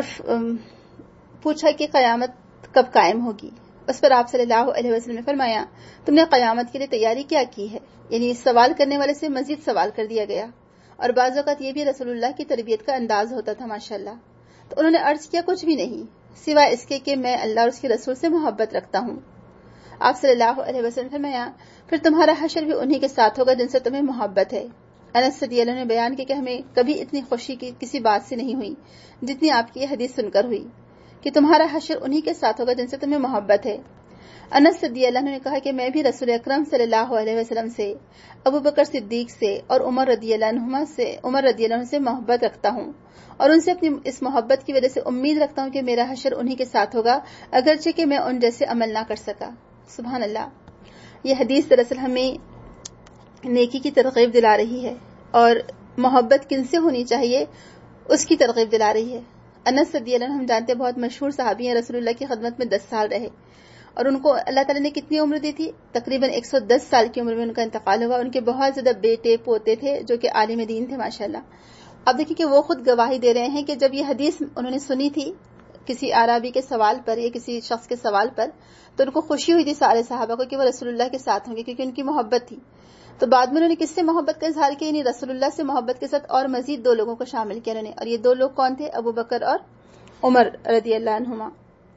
پوچھا کہ قیامت کب قائم ہوگی. اس پر آپ صلی اللہ علیہ وسلم نے فرمایا تم نے قیامت کے لیے تیاری کیا کی ہے. یعنی سوال کرنے والے سے مزید سوال کر دیا گیا, اور بعض اوقات یہ بھی رسول اللہ کی تربیت کا انداز ہوتا تھا ماشاءاللہ. تو انہوں نے عرض کیا کچھ بھی نہیں سوائے اس کے کہ میں اللہ اور اس کے رسول سے محبت رکھتا ہوں. آپ صلی اللہ علیہ وسلم فرمایا پھر تمہارا حشر بھی انہی کے ساتھ ہوگا جن سے تمہیں محبت ہے. انس رضی اللہ عنہ نے بیان کیا کہ ہمیں کبھی اتنی خوشی کی کسی بات سے نہیں ہوئی جتنی آپ کی یہ حدیث سن کر ہوئی کہ تمہارا حشر انہی کے ساتھ ہوگا جن سے تمہیں محبت ہے. انس رضی اللہ عنہ نے کہا کہ میں بھی رسول اکرم صلی اللہ علیہ وسلم سے, ابو بکر صدیق سے اور عمر رضی اللہ عنہ سے عمر رضی اللہ عنہ سے محبت رکھتا ہوں, اور ان سے اپنی اس محبت کی وجہ سے امید رکھتا ہوں کہ میرا حشر انہی کے ساتھ ہوگا اگرچہ کہ میں ان جیسے عمل نہ کر سکا. سبحان اللہ. یہ حدیث دراصل ہمیں نیکی کی ترغیب دلا رہی ہے اور محبت کن سے ہونی چاہیے اس کی ترغیب دلا رہی ہے. انس رضی اللہ عنہ ہم جانتے ہیں بہت مشہور صحابی ہیں, رسول اللہ کی خدمت میں دس سال رہے اور ان کو اللہ تعالیٰ نے کتنی عمر دی تھی, تقریباً ایک سو دس سال کی عمر میں ان کا انتقال ہوا. ان کے بہت زیادہ بیٹے پوتے تھے جو کہ عالم دین تھے ماشاءاللہ. اب دیکھیں کہ وہ خود گواہی دے رہے ہیں کہ جب یہ حدیث انہوں نے سنی تھی کسی عربی کے سوال پر یا کسی شخص کے سوال پر, تو ان کو خوشی ہوئی تھی سارے صحابہ کو کہ وہ رسول اللہ کے ساتھ ہوں گے کیونکہ ان کی محبت تھی. تو بعد میں انہوں نے کس سے محبت کا اظہار کیا, یعنی رسول اللہ سے محبت کے ساتھ اور مزید دو لوگوں کو شامل کیا انہوں نے, اور یہ دو لوگ کون تھے, ابو بکر اور عمر رضی اللہ عنہما.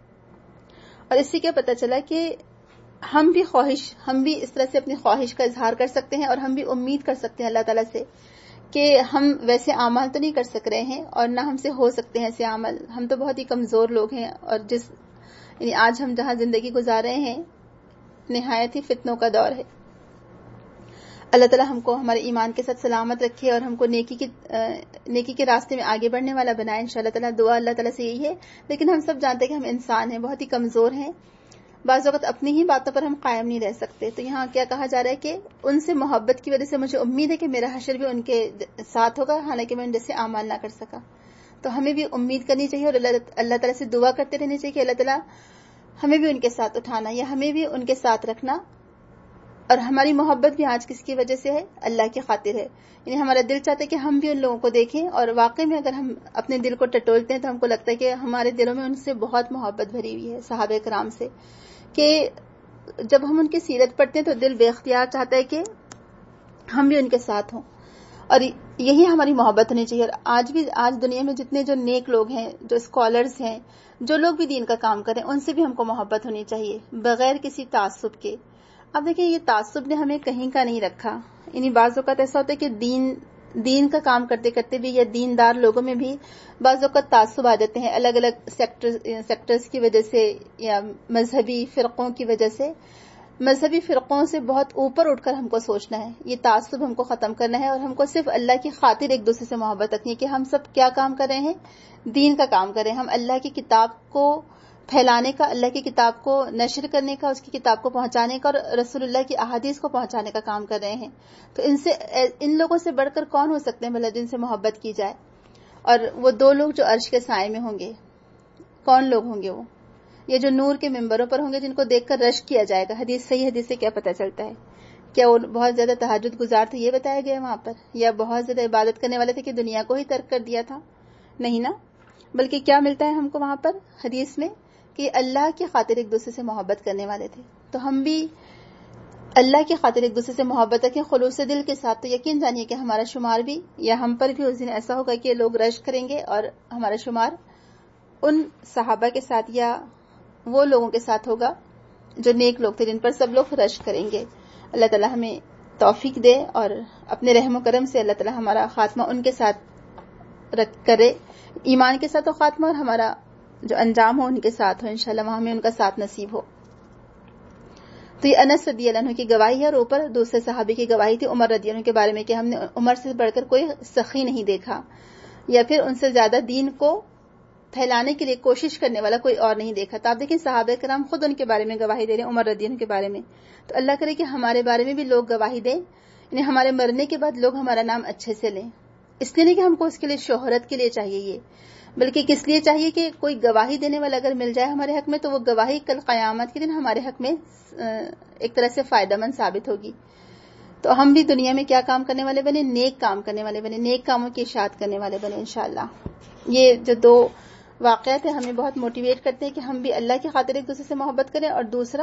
اور اس سے کیا پتہ چلا کہ ہم بھی خواہش ہم بھی اس طرح سے اپنی خواہش کا اظہار کر سکتے ہیں اور ہم بھی امید کر سکتے ہیں اللہ تعالیٰ سے کہ ہم ویسے اعمال تو نہیں کر سک رہے ہیں اور نہ ہم سے ہو سکتے ہیں ایسے عمل. ہم تو بہت ہی کمزور لوگ ہیں اور جس یعنی آج ہم جہاں زندگی گزار رہے ہیں نہایت ہی فتنوں کا دور ہے. اللہ تعالیٰ ہم کو ہمارے ایمان کے ساتھ سلامت رکھے اور ہم کو نیکی کی نیکی کے راستے میں آگے بڑھنے والا بنائے. انشاءاللہ تعالیٰ دعا اللہ تعالیٰ سے یہی ہے. لیکن ہم سب جانتے ہیں کہ ہم انسان ہیں, بہت ہی کمزور ہیں, بعض وقت اپنی ہی باتوں پر ہم قائم نہیں رہ سکتے. تو یہاں کیا کہا جا رہا ہے کہ ان سے محبت کی وجہ سے مجھے امید ہے کہ میرا حشر بھی ان کے ساتھ ہوگا حالانکہ میں ان جیسے اعمال نہ کر سکا. تو ہمیں بھی امید کرنی چاہیے اور اللہ تعالیٰ سے دعا کرتے رہنی چاہیے کہ اللہ تعالیٰ ہمیں بھی ان کے ساتھ اٹھانا یا ہمیں بھی ان کے ساتھ رکھنا. اور ہماری محبت بھی آج کس کی وجہ سے ہے, اللہ کی خاطر ہے. یعنی ہمارا دل چاہتا ہے کہ ہم بھی ان لوگوں کو دیکھیں, اور واقعی میں اگر ہم اپنے دل کو ٹٹولتے ہیں تو ہم کو لگتا ہے کہ ہمارے دلوں میں ان سے بہت محبت بھری ہوئی ہے, صحابہ کرام سے, کہ جب ہم ان کی سیرت پڑھتے ہیں تو دل بے اختیار چاہتا ہے کہ ہم بھی ان کے ساتھ ہوں, اور یہی ہماری محبت ہونی چاہیے. اور آج بھی آج دنیا میں جتنے جو نیک لوگ ہیں, جو اسکالرز ہیں, جو لوگ بھی دین کا کام کریں, ان سے بھی ہم کو محبت ہونی چاہیے بغیر کسی تعصب کے. اب دیکھیں یہ تعصب نے ہمیں کہیں کا نہیں رکھا. یعنی بعض اوقات ایسا ہوتا ہے کہ دین دین کا کام کرتے کرتے بھی یا دیندار لوگوں میں بھی بعض اوقات تعصب آ جاتے ہیں الگ الگ سیکٹر سیکٹرز کی وجہ سے یا مذہبی فرقوں کی وجہ سے. مذہبی فرقوں سے بہت اوپر اٹھ کر ہم کو سوچنا ہے, یہ تعصب ہم کو ختم کرنا ہے اور ہم کو صرف اللہ کی خاطر ایک دوسرے سے محبت رکھنی ہے کہ ہم سب کیا کام کر رہے ہیں, دین کا کام کر رہے ہیں. ہم اللہ کی کتاب کو پھیلانے کا, اللہ کی کتاب کو نشر کرنے کا, اس کی کتاب کو پہنچانے کا اور رسول اللہ کی احادیث کو پہنچانے کا کام کر رہے ہیں. تو ان سے ان لوگوں سے بڑھ کر کون ہو سکتے ہیں بھلا جن سے محبت کی جائے. اور وہ دو لوگ جو عرش کے سائے میں ہوں گے, کون لوگ ہوں گے وہ, یہ جو نور کے ممبروں پر ہوں گے جن کو دیکھ کر رشک کیا جائے گا. حدیث صحیح حدیث سے کیا پتہ چلتا ہے؟ کیا وہ بہت زیادہ تہجد گزار تھے یہ بتایا گیا وہاں پر، یا بہت زیادہ عبادت کرنے والے تھے کہ دنیا کو ہی ترک کر دیا تھا؟ نہیں نا. بلکہ کیا ملتا ہے ہم کو وہاں پر حدیث میں کہ اللہ کی خاطر ایک دوسرے سے محبت کرنے والے تھے. تو ہم بھی اللہ کی خاطر ایک دوسرے سے محبت رکھیں خلوص دل کے ساتھ، تو یقین جانیے کہ ہمارا شمار بھی یا ہم پر بھی اس دن ایسا ہوگا کہ لوگ رشک کریں گے اور ہمارا شمار ان صحابہ کے ساتھ یا وہ لوگوں کے ساتھ ہوگا جو نیک لوگ تھے جن پر سب لوگ رشک کریں گے. اللہ تعالیٰ ہمیں توفیق دے اور اپنے رحم و کرم سے اللہ تعالیٰ ہمارا خاتمہ ان کے ساتھ رکھ کرے، ایمان کے ساتھ ہو خاتمہ، اور ہمارا جو انجام ہو ان کے ساتھ ہو انشاءاللہ، وہاں ہمیں ان کا ساتھ نصیب ہو. تو یہ انس رضی اللہ عنہ کی گواہی ہے، اور اوپر دوسرے صحابی کی گواہی تھی عمر رضی اللہ عنہ کے بارے میں کہ ہم نے عمر سے بڑھ کر کوئی سخی نہیں دیکھا، یا پھر ان سے زیادہ دین کو پھیلانے کے لیے کوشش کرنے والا کوئی اور نہیں دیکھا. تو آپ دیکھیں صحابہ کرام خود ان کے بارے میں گواہی دے رہے ہیں عمر رضی اللہ عنہ کے بارے میں. تو اللہ کرے کہ ہمارے بارے میں بھی لوگ گواہی دیں، یعنی ہمارے مرنے کے بعد لوگ ہمارا نام اچھے سے لیں. اس لیے نہیں کہ ہم کو اس کے لیے شہرت کے لیے چاہیے یہ، بلکہ کس لیے چاہیے کہ کوئی گواہی دینے والا اگر مل جائے ہمارے حق میں تو وہ گواہی کل قیامت کے دن ہمارے حق میں ایک طرح سے فائدہ مند ثابت ہوگی. تو ہم بھی دنیا میں کیا کام کرنے والے بنے؟ نیک کام کرنے والے بنے، نیک کاموں کی اشاعت کرنے والے بنے انشاءاللہ. یہ جو دو واقعات ہیں ہمیں بہت موٹیویٹ کرتے ہیں کہ ہم بھی اللہ کی خاطر ایک دوسرے سے محبت کریں، اور دوسرا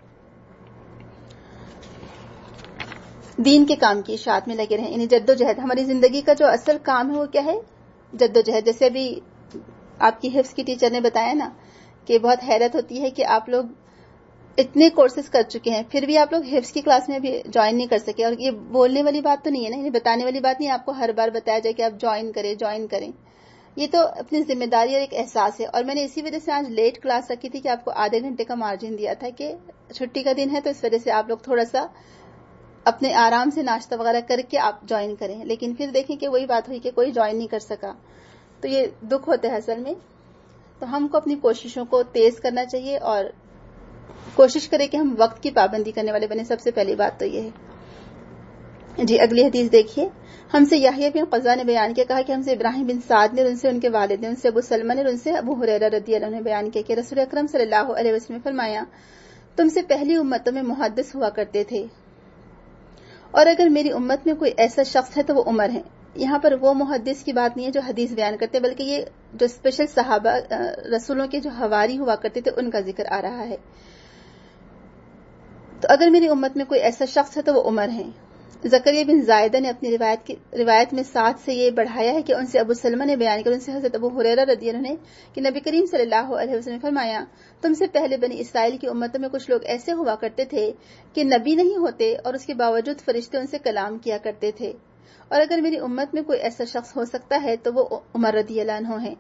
دین کے کام کی اشاعت میں لگے رہیں، یعنی جد و جہد. ہماری زندگی کا جو اصل کام ہے وہ کیا ہے؟ جد و جہد. جیسے ابھی آپ کی حفظ کی ٹیچر نے بتایا نا کہ بہت حیرت ہوتی ہے کہ آپ لوگ اتنے کورسز کر چکے ہیں پھر بھی آپ لوگ حفظ کی کلاس میں بھی جوائن نہیں کر سکے. اور یہ بولنے والی بات تو نہیں ہے نا، یعنی بتانے والی بات نہیں، آپ کو ہر بار بتایا جائے کہ آپ جوائن کریں جوائن کریں. یہ تو اپنی ذمہ داری اور ایک احساس ہے. اور میں نے اسی وجہ سے آج لیٹ کلاس رکھی تھی کہ آپ کو آدھے گھنٹے کا مارجن دیا تھا کہ چھٹی کا دن ہے، تو اس وجہ سے آپ لوگ تھوڑا سا اپنے آرام سے ناشتہ وغیرہ کر کے آپ جوائن کریں. لیکن پھر دیکھیں کہ وہی بات ہوئی کہ کوئی جوائن نہیں کر سکا، تو یہ دکھ ہوتا ہے اصل میں. تو ہم کو اپنی کوششوں کو تیز کرنا چاہیے اور کوشش کریں کہ ہم وقت کی پابندی کرنے والے بنے. سب سے پہلی بات تو یہ ہے. جی اگلی حدیث دیکھیے. ہم سے یحییٰ بن قزہ نے بیان کیا، کہا کہ ہم سے ابراہیم بن سعد نے، ان سے ان کے والد نے، ان سے ابو سلمہ نے، ان سے ابو ہریرہ رضی اللہ عنہ نے بیان کیا کہ رسول اکرم صلی اللہ علیہ وسلم نے فرمایا تم سے پہلی امتوں میں محدث ہوا کرتے تھے، اور اگر میری امت میں کوئی ایسا شخص ہے تو وہ عمر ہے. یہاں پر وہ محدث کی بات نہیں ہے جو حدیث بیان کرتے، بلکہ یہ جو اسپیشل صحابہ رسولوں کے جو حواری ہوا کرتے تھے ان کا ذکر آ رہا ہے. تو اگر میری امت میں کوئی ایسا شخص ہے تو وہ عمر ہے. زکریا بن زائدہ نے اپنی روایت کی روایت میں ساتھ سے یہ بڑھایا ہے کہ ان سے ابو سلمہ نے بیان کیا، ان سے حضرت ابو ہریرہ رضی اللہ عنہ نے کہ نبی کریم صلی اللہ علیہ وسلم نے فرمایا تم سے پہلے بنی اسرائیل کی امتوں میں کچھ لوگ ایسے ہوا کرتے تھے کہ نبی نہیں ہوتے اور اس کے باوجود فرشتے ان سے کلام کیا کرتے تھے، اور اگر میری امت میں کوئی ایسا شخص ہو سکتا ہے تو وہ عمر رضی اللہ عنہ ہے.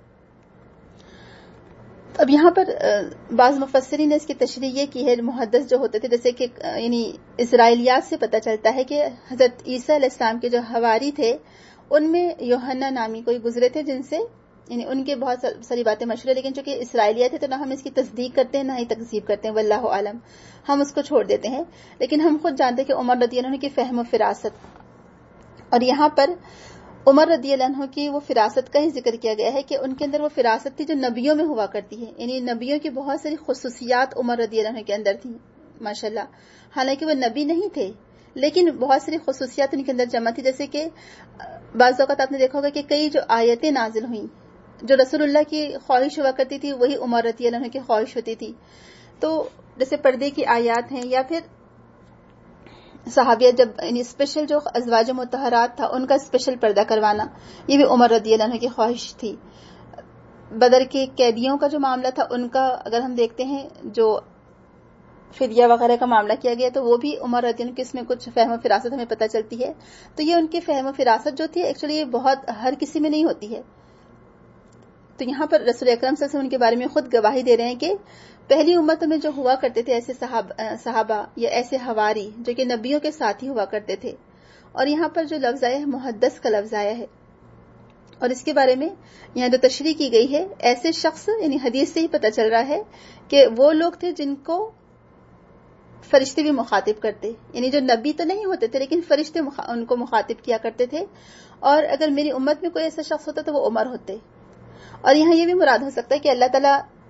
اب یہاں پر بعض مفسرین نے اس کی تشریح یہ کی ہے محدث جو ہوتے تھے، جیسے کہ یعنی اسرائیلیات سے پتہ چلتا ہے کہ حضرت عیسیٰ علیہ السلام کے جو حواری تھے ان میں یوحنا نامی کوئی گزرے تھے جن سے یعنی ان کے بہت ساری باتیں مشہور ہیں، لیکن چونکہ اسرائیلیات ہے تو نہ ہم اس کی تصدیق کرتے ہیں نہ ہی تکذیب کرتے ہیں، واللہ عالم، ہم اس کو چھوڑ دیتے ہیں. لیکن ہم خود جانتے ہیں کہ عمر رضی اللہ عنہ کی فہم و فراست، اور یہاں پر عمر رضی اللہ عنہ کی وہ فراست کا ہی ذکر کیا گیا ہے کہ ان کے اندر وہ فراست تھی جو نبیوں میں ہوا کرتی ہے، یعنی نبیوں کی بہت ساری خصوصیات عمر رضی اللہ عنہ کے اندر تھیں ماشاءاللہ. حالانکہ وہ نبی نہیں تھے لیکن بہت ساری خصوصیات ان کے اندر جمع تھی. جیسے کہ بعض اوقات آپ نے دیکھا ہوگا کہ کئی جو آیتیں نازل ہوئیں جو رسول اللہ کی خواہش ہوا کرتی تھی وہی عمر رضی اللہ عنہ کی خواہش ہوتی تھی. تو جیسے پردے کی آیات ہیں، یا پھر صحابیہ جب یعنی اسپیشل جو ازواج مطہرات تھا ان کا اسپیشل پردہ کروانا، یہ بھی عمر رضی اللہ عنہ کی خواہش تھی. بدر کے قیدیوں کا جو معاملہ تھا ان کا اگر ہم دیکھتے ہیں جو فدیہ وغیرہ کا معاملہ کیا گیا تو وہ بھی عمر رضی اللہ عنہ کی اس میں کچھ فہم و فراست ہمیں پتہ چلتی ہے. تو یہ ان کی فہم و فراست جو تھی ایکچولی یہ بہت ہر کسی میں نہیں ہوتی ہے. تو یہاں پر رسول اکرم صلی اللہ علیہ وسلم ان کے بارے میں خود گواہی دے رہے ہیں کہ پہلی امتوں میں جو ہوا کرتے تھے ایسے صحابہ یا ایسے حواری جو کہ نبیوں کے ساتھ ہی ہوا کرتے تھے. اور یہاں پر جو لفظ آیا ہے محدث کا لفظ آیا ہے، اور اس کے بارے میں یہاں جو تشریح کی گئی ہے ایسے شخص یعنی حدیث سے ہی پتہ چل رہا ہے کہ وہ لوگ تھے جن کو فرشتے بھی مخاطب کرتے، یعنی جو نبی تو نہیں ہوتے تھے لیکن فرشتے ان کو مخاطب کیا کرتے تھے. اور اگر میری امت میں کوئی ایسا شخص ہوتا تو وہ عمر ہوتے. اور یہاں یہ بھی مراد ہو سکتا ہے کہ اللہ تعالیٰ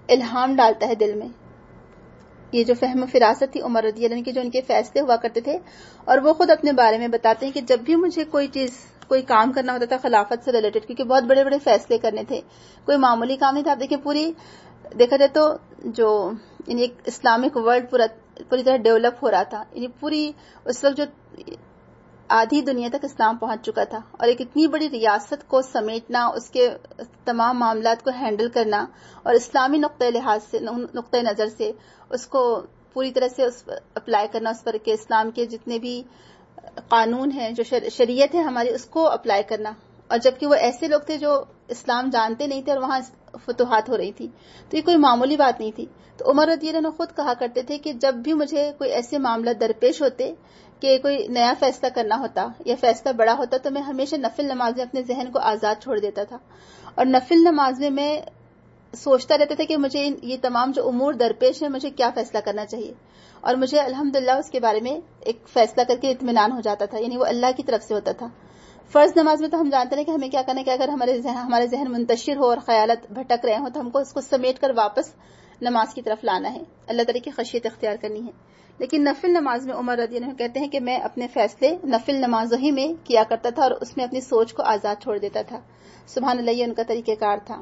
الہام ڈالتا ہے دل میں. یہ جو فہم و فراست تھی عمر رضی اللہ عنہ کی، جو ان کے فیصلے ہوا کرتے تھے، اور وہ خود اپنے بارے میں بتاتے ہیں کہ جب بھی مجھے کوئی چیز کوئی کام کرنا ہوتا تھا خلافت سے ریلیٹڈ، کیونکہ بہت بڑے بڑے فیصلے کرنے تھے، کوئی معمولی کام نہیں تھا. آپ دیکھیں پوری دیکھا جائے تو جو یعنی ایک اسلامک ورلڈ پورا پوری طرح ڈیولپ ہو رہا تھا، یعنی پوری اس وقت جو آدھی دنیا تک اسلام پہنچ چکا تھا، اور ایک اتنی بڑی ریاست کو سمیٹنا، اس کے تمام معاملات کو ہینڈل کرنا، اور اسلامی نقطۂ لحاظ سے نقطۂ نظر سے اس کو پوری طرح سے اپلائی کرنا اس پر کہ اسلام کے جتنے بھی قانون ہیں، جو شریعت ہے ہماری، اس کو اپلائی کرنا. اور جبکہ وہ ایسے لوگ تھے جو اسلام جانتے نہیں تھے اور وہاں فتوحات ہو رہی تھی، تو یہ کوئی معمولی بات نہیں تھی. تو عمر رضی اللہ عنہ خود کہا کرتے تھے کہ جب بھی مجھے کوئی ایسے معاملہ درپیش ہوتے کہ کوئی نیا فیصلہ کرنا ہوتا یا فیصلہ بڑا ہوتا، تو میں ہمیشہ نفل نماز میں اپنے ذہن کو آزاد چھوڑ دیتا تھا، اور نفل نماز میں میں سوچتا رہتا تھا کہ مجھے یہ تمام جو امور درپیش ہیں مجھے کیا فیصلہ کرنا چاہیے، اور مجھے الحمدللہ اس کے بارے میں ایک فیصلہ کر کے اطمینان ہو جاتا تھا، یعنی وہ اللہ کی طرف سے ہوتا تھا. فرض نماز میں تو ہم جانتے ہیں کہ ہمیں کیا کرنا ہے، کہ اگر ہمارے ذہن ہمارے ذہن منتشر ہو اور خیالات بھٹک رہے ہوں تو ہم کو اس کو سمیٹ کر واپس نماز کی طرف لانا ہے، اللہ تعالی کی خشیت اختیار کرنی ہے. لیکن نفل نماز میں عمر رضی اللہ عنہ کہتے ہیں کہ میں اپنے فیصلے نفل نمازوں ہی میں کیا کرتا تھا، اور اس میں اپنی سوچ کو آزاد چھوڑ دیتا تھا. سبحان اللہ، یہ ان کا طریقہ کار تھا.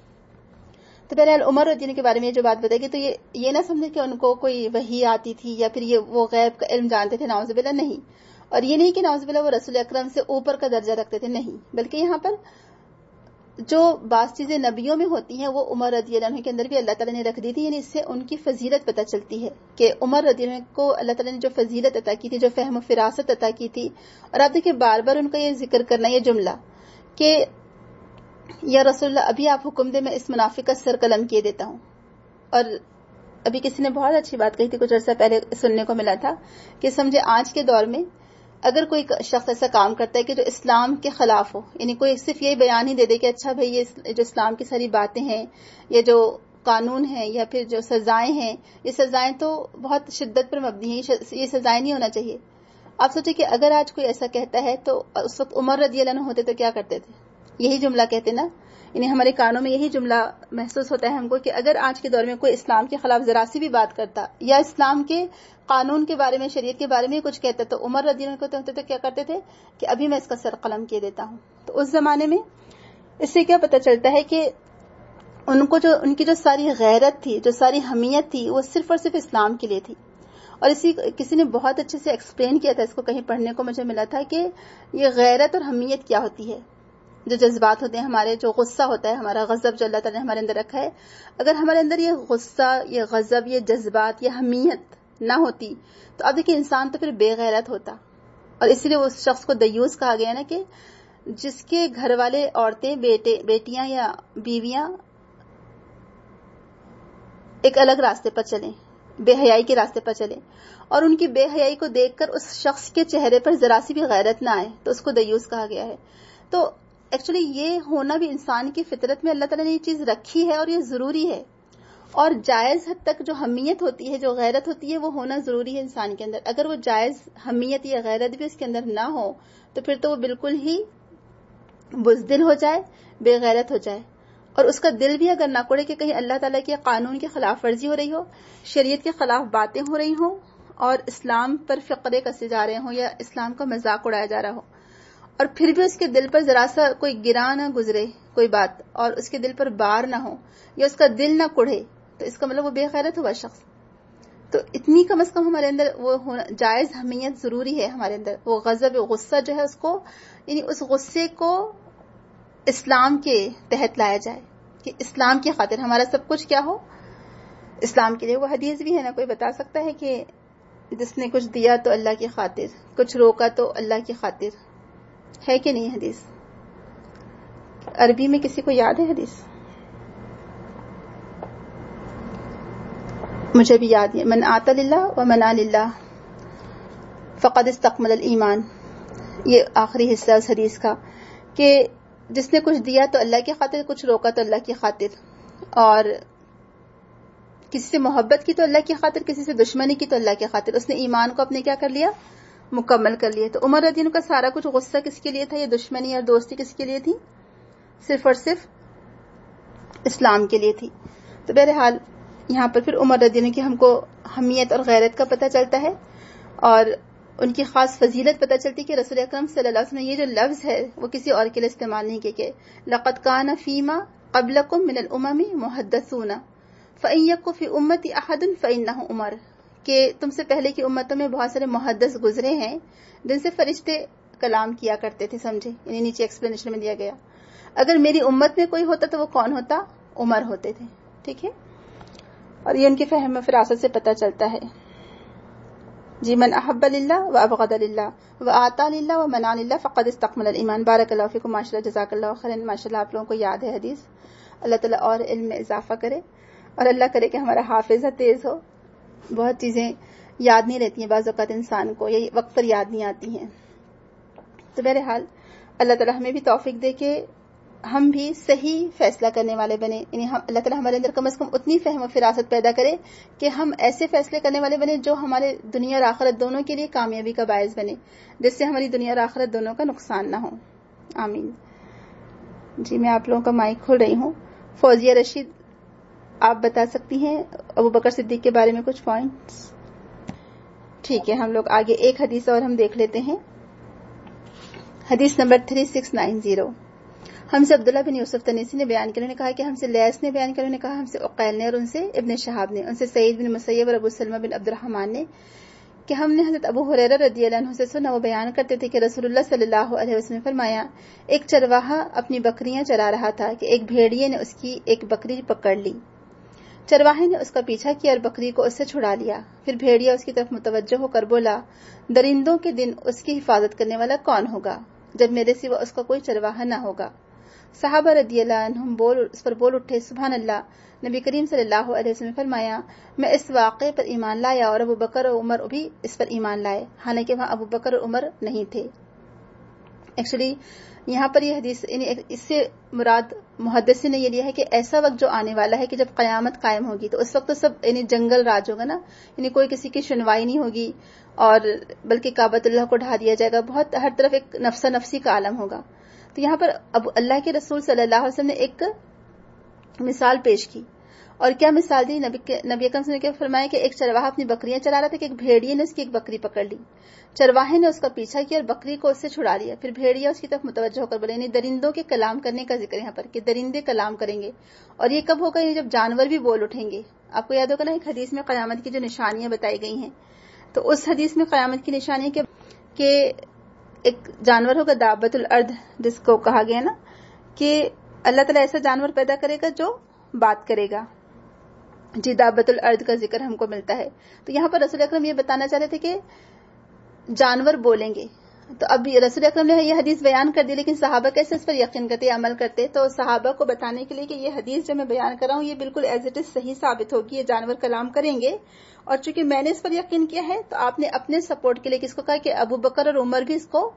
تو بہرحال عمر رضی اللہ عنہ کے بارے میں جو بات بتائی گی، تو یہ یہ نہ سمجھے کہ ان کو کوئی وحی آتی تھی یا پھر یہ وہ غیب کا علم جانتے تھے، نعوذ باللہ، نہیں. اور یہ نہیں کہ نعوذ باللہ وہ رسول اکرم سے اوپر کا درجہ رکھتے تھے، نہیں، بلکہ یہاں پر جو بعض چیزیں نبیوں میں ہوتی ہیں وہ عمر رضی اللہ عنہ کے اندر بھی اللہ تعالیٰ نے رکھ دی تھی. یعنی اس سے ان کی فضیلت پتہ چلتی ہے کہ عمر رضی اللہ عنہ کو اللہ تعالیٰ نے جو فضیلت عطا کی تھی، جو فہم و فراست عطا کی تھی. اور آپ دیکھیں بار بار ان کا یہ ذکر کرنا، یہ جملہ کہ یا رسول اللہ ابھی آپ حکم دے، میں اس منافق کا سر قلم کیے دیتا ہوں. اور ابھی کسی نے بہت اچھی بات کہی تھی کچھ عرصہ پہلے سننے کو ملا تھا کہ سمجھے آج کے دور میں اگر کوئی شخص ایسا کام کرتا ہے کہ جو اسلام کے خلاف ہو، یعنی کوئی صرف یہ بیان ہی دے دے کہ اچھا بھئی یہ جو اسلام کی ساری باتیں ہیں، یہ جو قانون ہیں یا پھر جو سزائیں ہیں، یہ سزائیں تو بہت شدت پر مبنی ہیں، یہ سزائیں نہیں ہونا چاہیے. آپ سوچیں کہ اگر آج کوئی ایسا کہتا ہے تو اس وقت عمر رضی اللہ عنہ ہوتے تو کیا کرتے تھے؟ یہی جملہ کہتے نا، یعنی ہمارے کانوں میں یہی جملہ محسوس ہوتا ہے ہم کو کہ اگر آج کے دور میں کوئی اسلام کے خلاف ذرا سی بھی بات کرتا یا اسلام کے قانون کے بارے میں، شریعت کے بارے میں کچھ کہتا، تو عمر رضی اللہ عنہ کو ہوتے تو کیا کرتے تھے کہ ابھی میں اس کا سر قلم کیے دیتا ہوں. تو اس زمانے میں اس سے کیا پتہ چلتا ہے کہ ان کو جو ان کی جو ساری غیرت تھی، جو ساری حمیت تھی، وہ صرف اور صرف اسلام کے لیے تھی. اور اسی کسی نے بہت اچھے سے ایکسپلین کیا تھا، اس کو کہیں پڑھنے کو مجھے ملا تھا کہ یہ غیرت اور حمیت کیا ہوتی ہے. جو جذبات ہوتے ہیں ہمارے، جو غصہ ہوتا ہے ہمارا، غضب جو اللہ تعالیٰ نے ہمارے اندر رکھا ہے، اگر ہمارے اندر یہ غصہ، یہ غضب، یہ جذبات، یہ حمیت نہ ہوتی تو اب دیکھیں انسان تو پھر بے غیرت ہوتا. اور اس لیے اس شخص کو دیوس کہا گیا نا کہ جس کے گھر والے عورتیں، بیٹے بیٹیاں یا بیویاں ایک الگ راستے پر چلیں، بے حیائی کے راستے پر چلیں، اور ان کی بے حیائی کو دیکھ کر اس شخص کے چہرے پر ذرا سی بھی غیرت نہ آئے تو اس کو دیوس کہا گیا ہے. تو ایکچولی یہ ہونا بھی انسان کی فطرت میں اللہ تعالیٰ نے یہ چیز رکھی ہے اور یہ ضروری ہے. اور جائز حد تک جو حمیت ہوتی ہے، جو غیرت ہوتی ہے، وہ ہونا ضروری ہے انسان کے اندر. اگر وہ جائز حمیت یا غیرت بھی اس کے اندر نہ ہو تو پھر تو وہ بالکل ہی بزدل ہو جائے، بے غیرت ہو جائے. اور اس کا دل بھی اگر نہ کوڑے کہ کہیں اللہ تعالیٰ کے قانون کی خلاف ورزی ہو رہی ہو، شریعت کے خلاف باتیں ہو رہی ہوں، اور اسلام پر فقرے کسے جا رہے ہوں یا اسلام کا مذاق اڑایا جا رہا ہو، اور پھر بھی اس کے دل پر ذرا سا کوئی گرا نہ گزرے کوئی بات، اور اس کے دل پر بار نہ ہو یا اس کا دل نہ کڑھے، تو اس کا مطلب وہ بے غیرت ہوا شخص. تو اتنی کم از کم ہمارے اندر وہ جائز حمیت ضروری ہے ہمارے اندر. وہ غضب، غصہ جو ہے اس کو، یعنی اس غصے کو اسلام کے تحت لایا جائے کہ اسلام کی خاطر ہمارا سب کچھ کیا ہو، اسلام کے لیے. وہ حدیث بھی ہے نا، کوئی بتا سکتا ہے کہ جس نے کچھ دیا تو اللہ کی خاطر، کچھ روکا تو اللہ کی خاطر، ہے کہ نہیں حدیث؟ عربی میں کسی کو یاد ہے حدیث؟ مجھے بھی یاد ہے، من آتا للہ و منع للہ فقد استکمل الایمان. یہ آخری حصہ اس حدیث کا کہ جس نے کچھ دیا تو اللہ کی خاطر، کچھ روکا تو اللہ کی خاطر، اور کسی سے محبت کی تو اللہ کی خاطر، کسی سے دشمنی کی تو اللہ کی خاطر. اس نے ایمان کو اپنے کیا کر لیا، مکمل کر لیا. تو عمر رضی اللہ عنہ کا سارا کچھ غصہ کس کے لیے تھا، یہ دشمنی اور دوستی کس کے لیے تھی؟ صرف اور صرف اسلام کے لیے تھی. تو بہرحال یہاں پر پھر عمر رضی اللہ عنہ کی ہم کو حمیت اور غیرت کا پتہ چلتا ہے اور ان کی خاص فضیلت پتہ چلتی کہ رسول اکرم صلی اللہ علیہ وسلم یہ جو لفظ ہے وہ کسی اور کے لیے استعمال نہیں کیا کہ لقد کان فیما قبلکم من الامم محدثون فإن یک فی امتی احد فإنہ عمر، کہ تم سے پہلے کی امتوں میں بہت سارے محدث گزرے ہیں جن سے فرشتے کلام کیا کرتے تھے، سمجھے؟ یعنی نیچے ایکسپلینیشن میں دیا گیا اگر میری امت میں کوئی ہوتا تو وہ کون ہوتا؟ عمر ہوتے تھے. ٹھیک ہے، اور یہ ان کے فہم و فراست سے پتہ چلتا ہے. جی من احب للہ و ابغض للہ و آتا للہ و منع للہ فقد استکمل الایمان. بارک اللہ فیکم، ماشاء اللہ، جزاک اللہ خیرا. ماشاء اللہ آپ لوگوں کو یاد ہے حدیث. اللہ تعالیٰ اور علم میں اضافہ کرے اور اللہ کرے کہ ہمارا حافظہ تیز ہو. بہت چیزیں یاد نہیں رہتی ہیں بعض اوقات انسان کو، یہ وقت پر یاد نہیں آتی ہیں. تو بہرحال اللہ تعالیٰ ہمیں بھی توفیق دے کہ ہم بھی صحیح فیصلہ کرنے والے بنے. یعنی اللہ تعالیٰ ہمارے اندر کم از کم اتنی فہم و فراست پیدا کرے کہ ہم ایسے فیصلے کرنے والے بنے جو ہمارے دنیا اور آخرت دونوں کے لیے کامیابی کا باعث بنے، جس سے ہماری دنیا اور آخرت دونوں کا نقصان نہ ہو. آمین. جی میں آپ لوگوں کا مائک کھول رہی ہوں. فوزیہ رشید، آپ بتا سکتی ہیں ابو بکر صدیق کے بارے میں کچھ پوائنٹس؟ ٹھیک ہے، ہم لوگ آگے ایک حدیث اور ہم دیکھ لیتے ہیں. حدیث number three six nine zero. ہم سے عبداللہ بن یوسف تنیسی نے بیان کیا، انہوں نے کہا کہ ہم سے لیس نے بیان کیا، انہوں نے کہا ہم سے عقیل نے، اور ان سے ابن شہاب نے، ان سے سعید بن مسیب اور ابو سلمہ بن عبد الرحمن نے کہ ہم نے حضرت ابو ہریرہ رضی اللہ عنہ سے سنا، وہ بیان کرتے تھے کہ رسول اللہ صلی اللہ علیہ وسلم نے فرمایا ایک چرواہا اپنی بکریاں چرا رہا تھا کہ ایک بھیڑیے نے اس کی ایک بکری پکڑ لی. چرواہے نے اس کا پیچھا کیا اور بکری کو اس سے چھڑا لیا. پھر بھیڑیا اس کی طرف متوجہ ہو کر بولا درندوں کے دن اس کی حفاظت کرنے والا کون ہوگا جب میرے سوا اس کا کوئی چرواہا نہ ہوگا. صحابہ رضی اللہ عنہم بول اس پر بول اٹھے سبحان اللہ. نبی کریم صلی اللہ علیہ وسلم نے فرمایا میں اس واقعے پر ایمان لایا اور ابو بکر اور عمر بھی اس پر ایمان لائے، حالانکہ وہاں ابو بکر اور عمر نہیں تھے. ایکچولی یہاں پر یہ حدیث یعنی اس سے مراد محدثین نے یہ لیا ہے کہ ایسا وقت جو آنے والا ہے کہ جب قیامت قائم ہوگی تو اس وقت تو سب یعنی جنگل راج ہوگا نا، یعنی کوئی کسی کی سنوائی نہیں ہوگی اور بلکہ کعبۃ اللہ کو ڈھا دیا جائے گا، بہت ہر طرف ایک نفسا نفسی کا عالم ہوگا. تو یہاں پر اب اللہ کے رسول صلی اللہ علیہ وسلم نے ایک مثال پیش کی، اور کیا مثال دی؟ نبی نبی اکرم صلی اللہ علیہ وسلم نے فرمایا کہ ایک چرواہا اپنی بکریاں چلا رہا تھا کہ ایک بھیڑیے نے اس کی ایک بکری پکڑ لی. چرواہے نے اس کا پیچھا کیا اور بکری کو اس سے چھڑا لیا. پھر بھیڑیا اس کی طرف متوجہ ہو کر بولے، یعنی درندوں کے کلام کرنے کا ذکر یہاں پر کہ درندے کلام کریں گے. اور یہ کب ہوگا؟ یعنی جب جانور بھی بول اٹھیں گے. آپ کو یاد ہوگا نا ایک حدیث میں قیامت کی جو نشانیاں بتائی گئی ہیں، تو اس حدیث میں قیامت کی نشانیاں کہ, کہ ایک جانور ہوگا دابۃ الارض جس کو کہا گیا نا کہ اللہ تعالیٰ ایسا جانور پیدا کرے گا جو بات کرے گا. جی دابۃ الارض کا ذکر ہم کو ملتا ہے. تو یہاں پر رسول اکرم یہ بتانا چاہ رہے تھے کہ جانور بولیں گے. تو اب رسول اکرم نے یہ حدیث بیان کر دی، لیکن صحابہ کیسے اس پر یقین کرتے، عمل کرتے؟ تو صحابہ کو بتانے کے لیے کہ یہ حدیث جو میں بیان کر رہا ہوں یہ بالکل ایز اٹ از صحیح ثابت ہوگی، یہ جانور کلام کریں گے. اور چونکہ میں نے اس پر یقین کیا ہے تو آپ نے اپنے سپورٹ کے لیے کس کو کہا کہ ابو بکر اور عمر بھی اس کو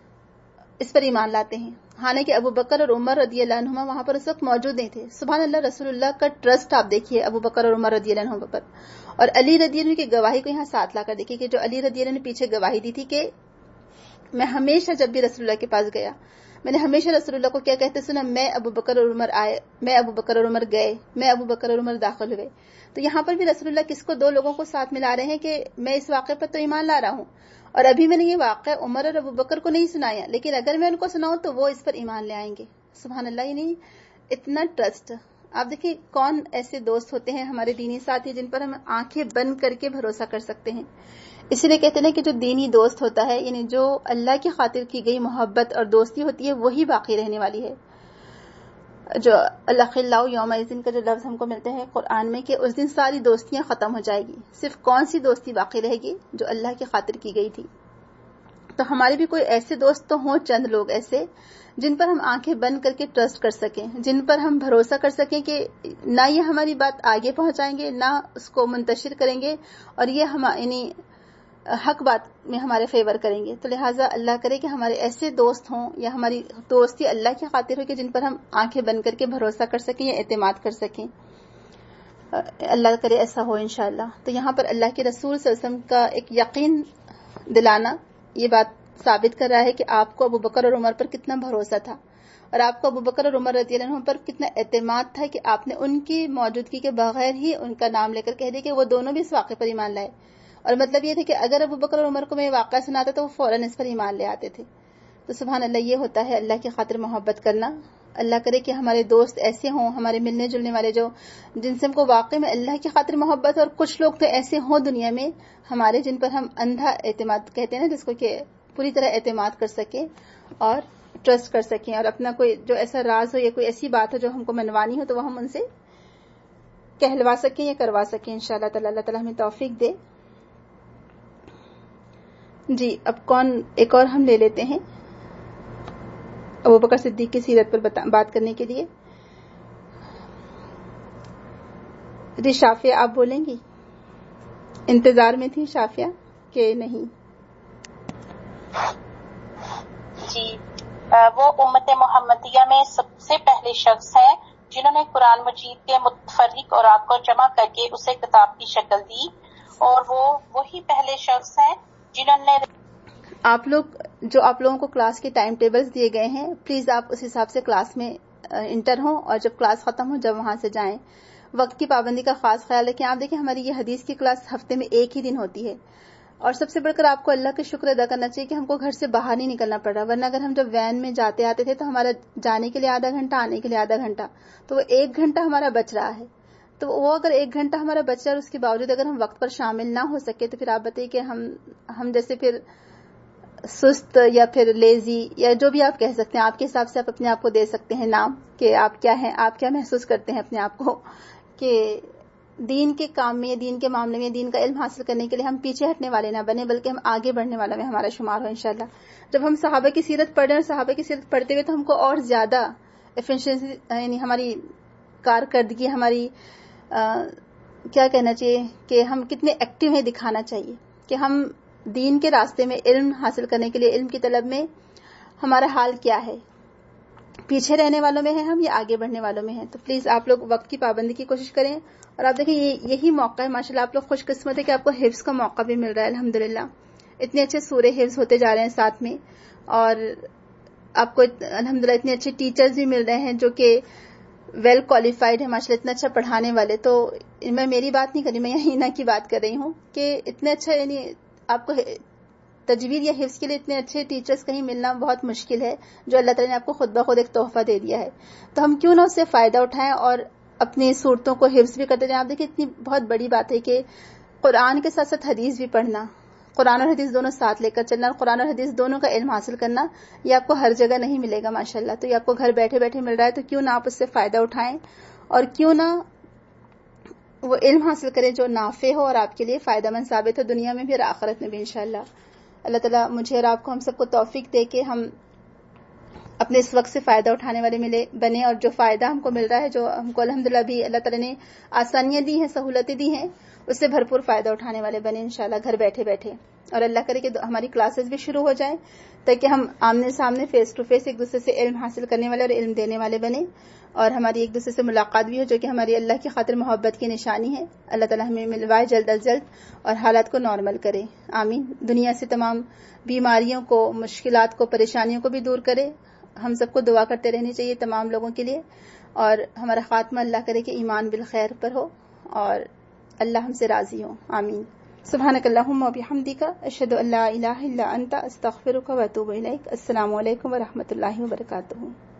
اس پر ایمان لاتے ہیں، حالانکہ ابو بکر اور عمر رضی اللہ عنہما وہاں پر اس وقت موجود نہیں تھے. سبحان اللہ، رسول اللہ کا ٹرسٹ آپ دیکھیے ابو بکر اور عمر رضی اللہ عنہ پر. اور علی رضی اللہ عنہ کی گواہی کو یہاں ساتھ لا کر دیکھیے کہ جو علی رضی اللہ عنہ نے پیچھے گواہی دی تھی کہ میں ہمیشہ جب بھی رسول اللہ کے پاس گیا میں نے ہمیشہ رسول اللہ کو کیا کہتے سنا، میں ابو بکر اور عمر آئے، میں ابو بکر اور عمر گئے، میں ابو بکر اور عمر داخل ہوئے. تو یہاں پر بھی رسول اللہ کس کو؟ دو لوگوں کو ساتھ ملا رہے ہیں کہ میں اس واقعے پر تو ایمان لا رہا ہوں، اور ابھی میں نے یہ واقعہ عمر اور ابو بکر کو نہیں سنایا، لیکن اگر میں ان کو سناؤں تو وہ اس پر ایمان لے آئیں گے. سبحان اللہ، یعنی اتنا ٹرسٹ. آپ دیکھیں کون ایسے دوست ہوتے ہیں ہمارے دینی ساتھی جن پر ہم آنکھیں بند کر کے بھروسہ کر سکتے ہیں. اسی لیے کہتے ہیں کہ جو دینی دوست ہوتا ہے، یعنی جو اللہ کی خاطر کی گئی محبت اور دوستی ہوتی ہے وہی باقی رہنے والی ہے. جو الاخلاء یومئذ کا جو لفظ ہم کو ملتے ہیں قرآن میں کہ اس دن ساری دوستیاں ختم ہو جائے گی، صرف کون سی دوستی باقی رہے گی؟ جو اللہ کی خاطر کی گئی تھی. تو ہمارے بھی کوئی ایسے دوست تو ہوں، چند لوگ ایسے جن پر ہم آنکھیں بند کر کے ٹرسٹ کر سکیں، جن پر ہم بھروسہ کر سکیں کہ نہ یہ ہماری بات آگے پہنچائیں گے نہ اس کو منتشر کریں گے، اور یہ ہم یعنی حق بات میں ہمارے فیور کریں گے. تو لہٰذا اللہ کرے کہ ہمارے ایسے دوست ہوں یا ہماری دوستی اللہ کی خاطر ہو کہ جن پر ہم آنکھیں بند کر کے بھروسہ کر سکیں یا اعتماد کر سکیں. اللہ کرے ایسا ہو انشاءاللہ. تو یہاں پر اللہ کے رسول صلی اللہ علیہ وسلم کا ایک یقین دلانا، یہ بات ثابت کر رہا ہے کہ آپ کو ابو بکر اور عمر پر کتنا بھروسہ تھا، اور آپ کو ابو بکر اور عمر رضی اللہ عنہ پر کتنا اعتماد تھا کہ آپ نے ان کی موجودگی کے بغیر ہی ان کا نام لے کر کہہ دیا کہ وہ دونوں بھی اس واقعے پر ایمان لائے. اور مطلب یہ تھا کہ اگر ابو بکر اور عمر کو میں یہ واقعہ سناتا تو وہ فوراً اس پر ایمان لے آتے تھے. تو سبحان اللہ، یہ ہوتا ہے اللہ کی خاطر محبت کرنا. اللہ کرے کہ ہمارے دوست ایسے ہوں، ہمارے ملنے جلنے والے جو جن سے ہم کو واقعی میں اللہ کی خاطر محبت. اور کچھ لوگ تو ایسے ہوں دنیا میں ہمارے جن پر ہم اندھا اعتماد کہتے ہیں نا، جس کو کہ پوری طرح اعتماد کر سکیں اور ٹرسٹ کر سکیں، اور اپنا کوئی جو ایسا راز ہو یا کوئی ایسی بات ہو جو ہم کو منوانی ہو تو وہ ہم ان سے کہلوا سکیں یا کروا سکیں انشاءاللہ تعالی. اللہ تعالی ہمیں توفیق دے. جی اب کون ایک اور ہم لے لیتے ہیں ابو بکر صدیق کی سیرت پر بات کرنے کے لیے. جی شافیہ آپ بولیں گی؟ انتظار میں تھی شافیہ کہ نہیں؟ جی وہ امت محمدیہ میں سب سے پہلے شخص ہیں جنہوں نے قرآن مجید کے متفرق اوراق کو جمع کر کے اسے کتاب کی شکل دی، اور وہ وہی پہلے شخص ہیں جنہوں نے آپ لوگ جو آپ لوگوں کو کلاس کے ٹائم ٹیبلز دیے گئے ہیں، پلیز آپ اس حساب سے کلاس میں انٹر ہوں، اور جب کلاس ختم ہو جب وہاں سے جائیں. وقت کی پابندی کا خاص خیال رکھیں. آپ دیکھیں ہماری یہ حدیث کی کلاس ہفتے میں ایک ہی دن ہوتی ہے، اور سب سے بڑھ کر آپ کو اللہ کا شکر ادا کرنا چاہیے کہ ہم کو گھر سے باہر نہیں نکلنا پڑ رہا. ورنہ اگر ہم جب وین میں جاتے آتے تھے تو ہمارا جانے کے لیے آدھا گھنٹہ، آنے کے لیے آدھا گھنٹہ، تو وہ ایک گھنٹہ ہمارا بچ رہا ہے. تو وہ اگر ایک گھنٹہ ہمارا بچ رہا ہے اور اس کے باوجود اگر ہم وقت پر شامل نہ ہو سکے تو پھر آپ بتائیے کہ ہم ہم جیسے پھر سست یا پھر لیزی یا جو بھی آپ کہہ سکتے ہیں، آپ کے حساب سے آپ اپنے آپ کو دے سکتے ہیں نام کہ آپ کیا ہیں، آپ کیا محسوس کرتے ہیں اپنے آپ کو کہ دین کے کام میں، دین کے معاملے میں، دین کا علم حاصل کرنے کے لیے ہم پیچھے ہٹنے والے نہ بنے بلکہ ہم آگے بڑھنے والوں میں ہمارا شمار ہو انشاءاللہ. جب ہم صحابہ کی سیرت پڑھ رہے ہیں، صحابہ کی سیرت پڑھتے ہوئے تو ہم کو اور زیادہ ایفیشنسی، یعنی ہماری کارکردگی، ہماری کیا کہنا چاہیے کہ ہم کتنے ایکٹیو ہیں دکھانا چاہیے کہ ہم دین کے راستے میں علم حاصل کرنے کے لیے، علم کی طلب میں ہمارا حال کیا ہے، پیچھے رہنے والوں میں ہے ہم یا آگے بڑھنے والوں میں ہیں. تو پلیز آپ لوگ وقت کی پابندی کی کوشش کریں. اور آپ دیکھیں یہ یہی موقع ہے ماشاءاللہ، آپ لوگ خوش قسمت ہے کہ آپ کو حفظ کا موقع بھی مل رہا ہے الحمدللہ. اتنے اچھے سورے حفظ ہوتے جا رہے ہیں ساتھ میں، اور آپ کو الحمدللہ اتنے اچھے ٹیچرز بھی مل رہے ہیں جو کہ ویل کوالیفائڈ ہیں ماشاءاللہ، اتنا اچھا پڑھانے والے. تو میں میری بات نہیں کر رہی، میں یہاں کی بات کر رہی ہوں کہ اتنے اچھا، یعنی آپ کو تجوید یا حفظ کے لیے اتنے اچھے ٹیچرز کہیں ملنا بہت مشکل ہے، جو اللہ تعالیٰ نے آپ کو خود بخود ایک تحفہ دے دیا ہے. تو ہم کیوں نہ اس سے فائدہ اٹھائیں اور اپنی صورتوں کو حفظ بھی کرتے جائیں. آپ دیکھیں اتنی بہت بڑی بات ہے کہ قرآن کے ساتھ ساتھ حدیث بھی پڑھنا، قرآن اور حدیث دونوں ساتھ لے کر چلنا، اور قرآن اور حدیث دونوں کا علم حاصل کرنا، یہ آپ کو ہر جگہ نہیں ملے گا ماشاءاللہ. تو یہ آپ کو گھر بیٹھے بیٹھے مل رہا ہے، تو کیوں نہ آپ اس سے فائدہ اٹھائیں اور کیوں نہ وہ علم حاصل کریں جو نافع ہو اور آپ کے لیے فائدہ مند ثابت ہو دنیا میں بھی اور آخرت میں بھی انشاءاللہ. اللہ تعالیٰ مجھے اور آپ کو ہم سب کو توفیق دے کہ ہم اپنے اس وقت سے فائدہ اٹھانے والے ملے بنے، اور جو فائدہ ہم کو مل رہا ہے، جو ہم کو الحمدللہ بھی اللہ تعالیٰ نے آسانیاں دی ہیں، سہولتیں دی ہیں، اس سے بھرپور فائدہ اٹھانے والے بنے انشاءاللہ گھر بیٹھے بیٹھے. اور اللہ کرے کہ ہماری کلاسز بھی شروع ہو جائیں تاکہ ہم آمنے سامنے فیس ٹو فیس ایک دوسرے سے علم حاصل کرنے والے اور علم دینے والے بنے، اور ہماری ایک دوسرے سے ملاقات بھی ہو جو کہ ہماری اللہ کی خاطر محبت کی نشانی ہے. اللہ تعالیٰ ہمیں ملوائے جلد از جلد اور حالات کو نارمل کرے، آمین. دنیا سے تمام بیماریوں کو، مشکلات کو، پریشانیوں کو بھی دور کرے. ہم سب کو دعا کرتے رہنی چاہیے تمام لوگوں کے لیے، اور ہمارا خاتمہ اللہ کرے کہ ایمان بالخیر پر ہو اور اللہ ہم سے راضی ہو، آمین. سبحانک اللہم و بحمدک، اشہد ان لا الہ الا انت، استغفرک و اتوب الیک. السلام علیکم و رحمۃ اللہ وبرکاتہ.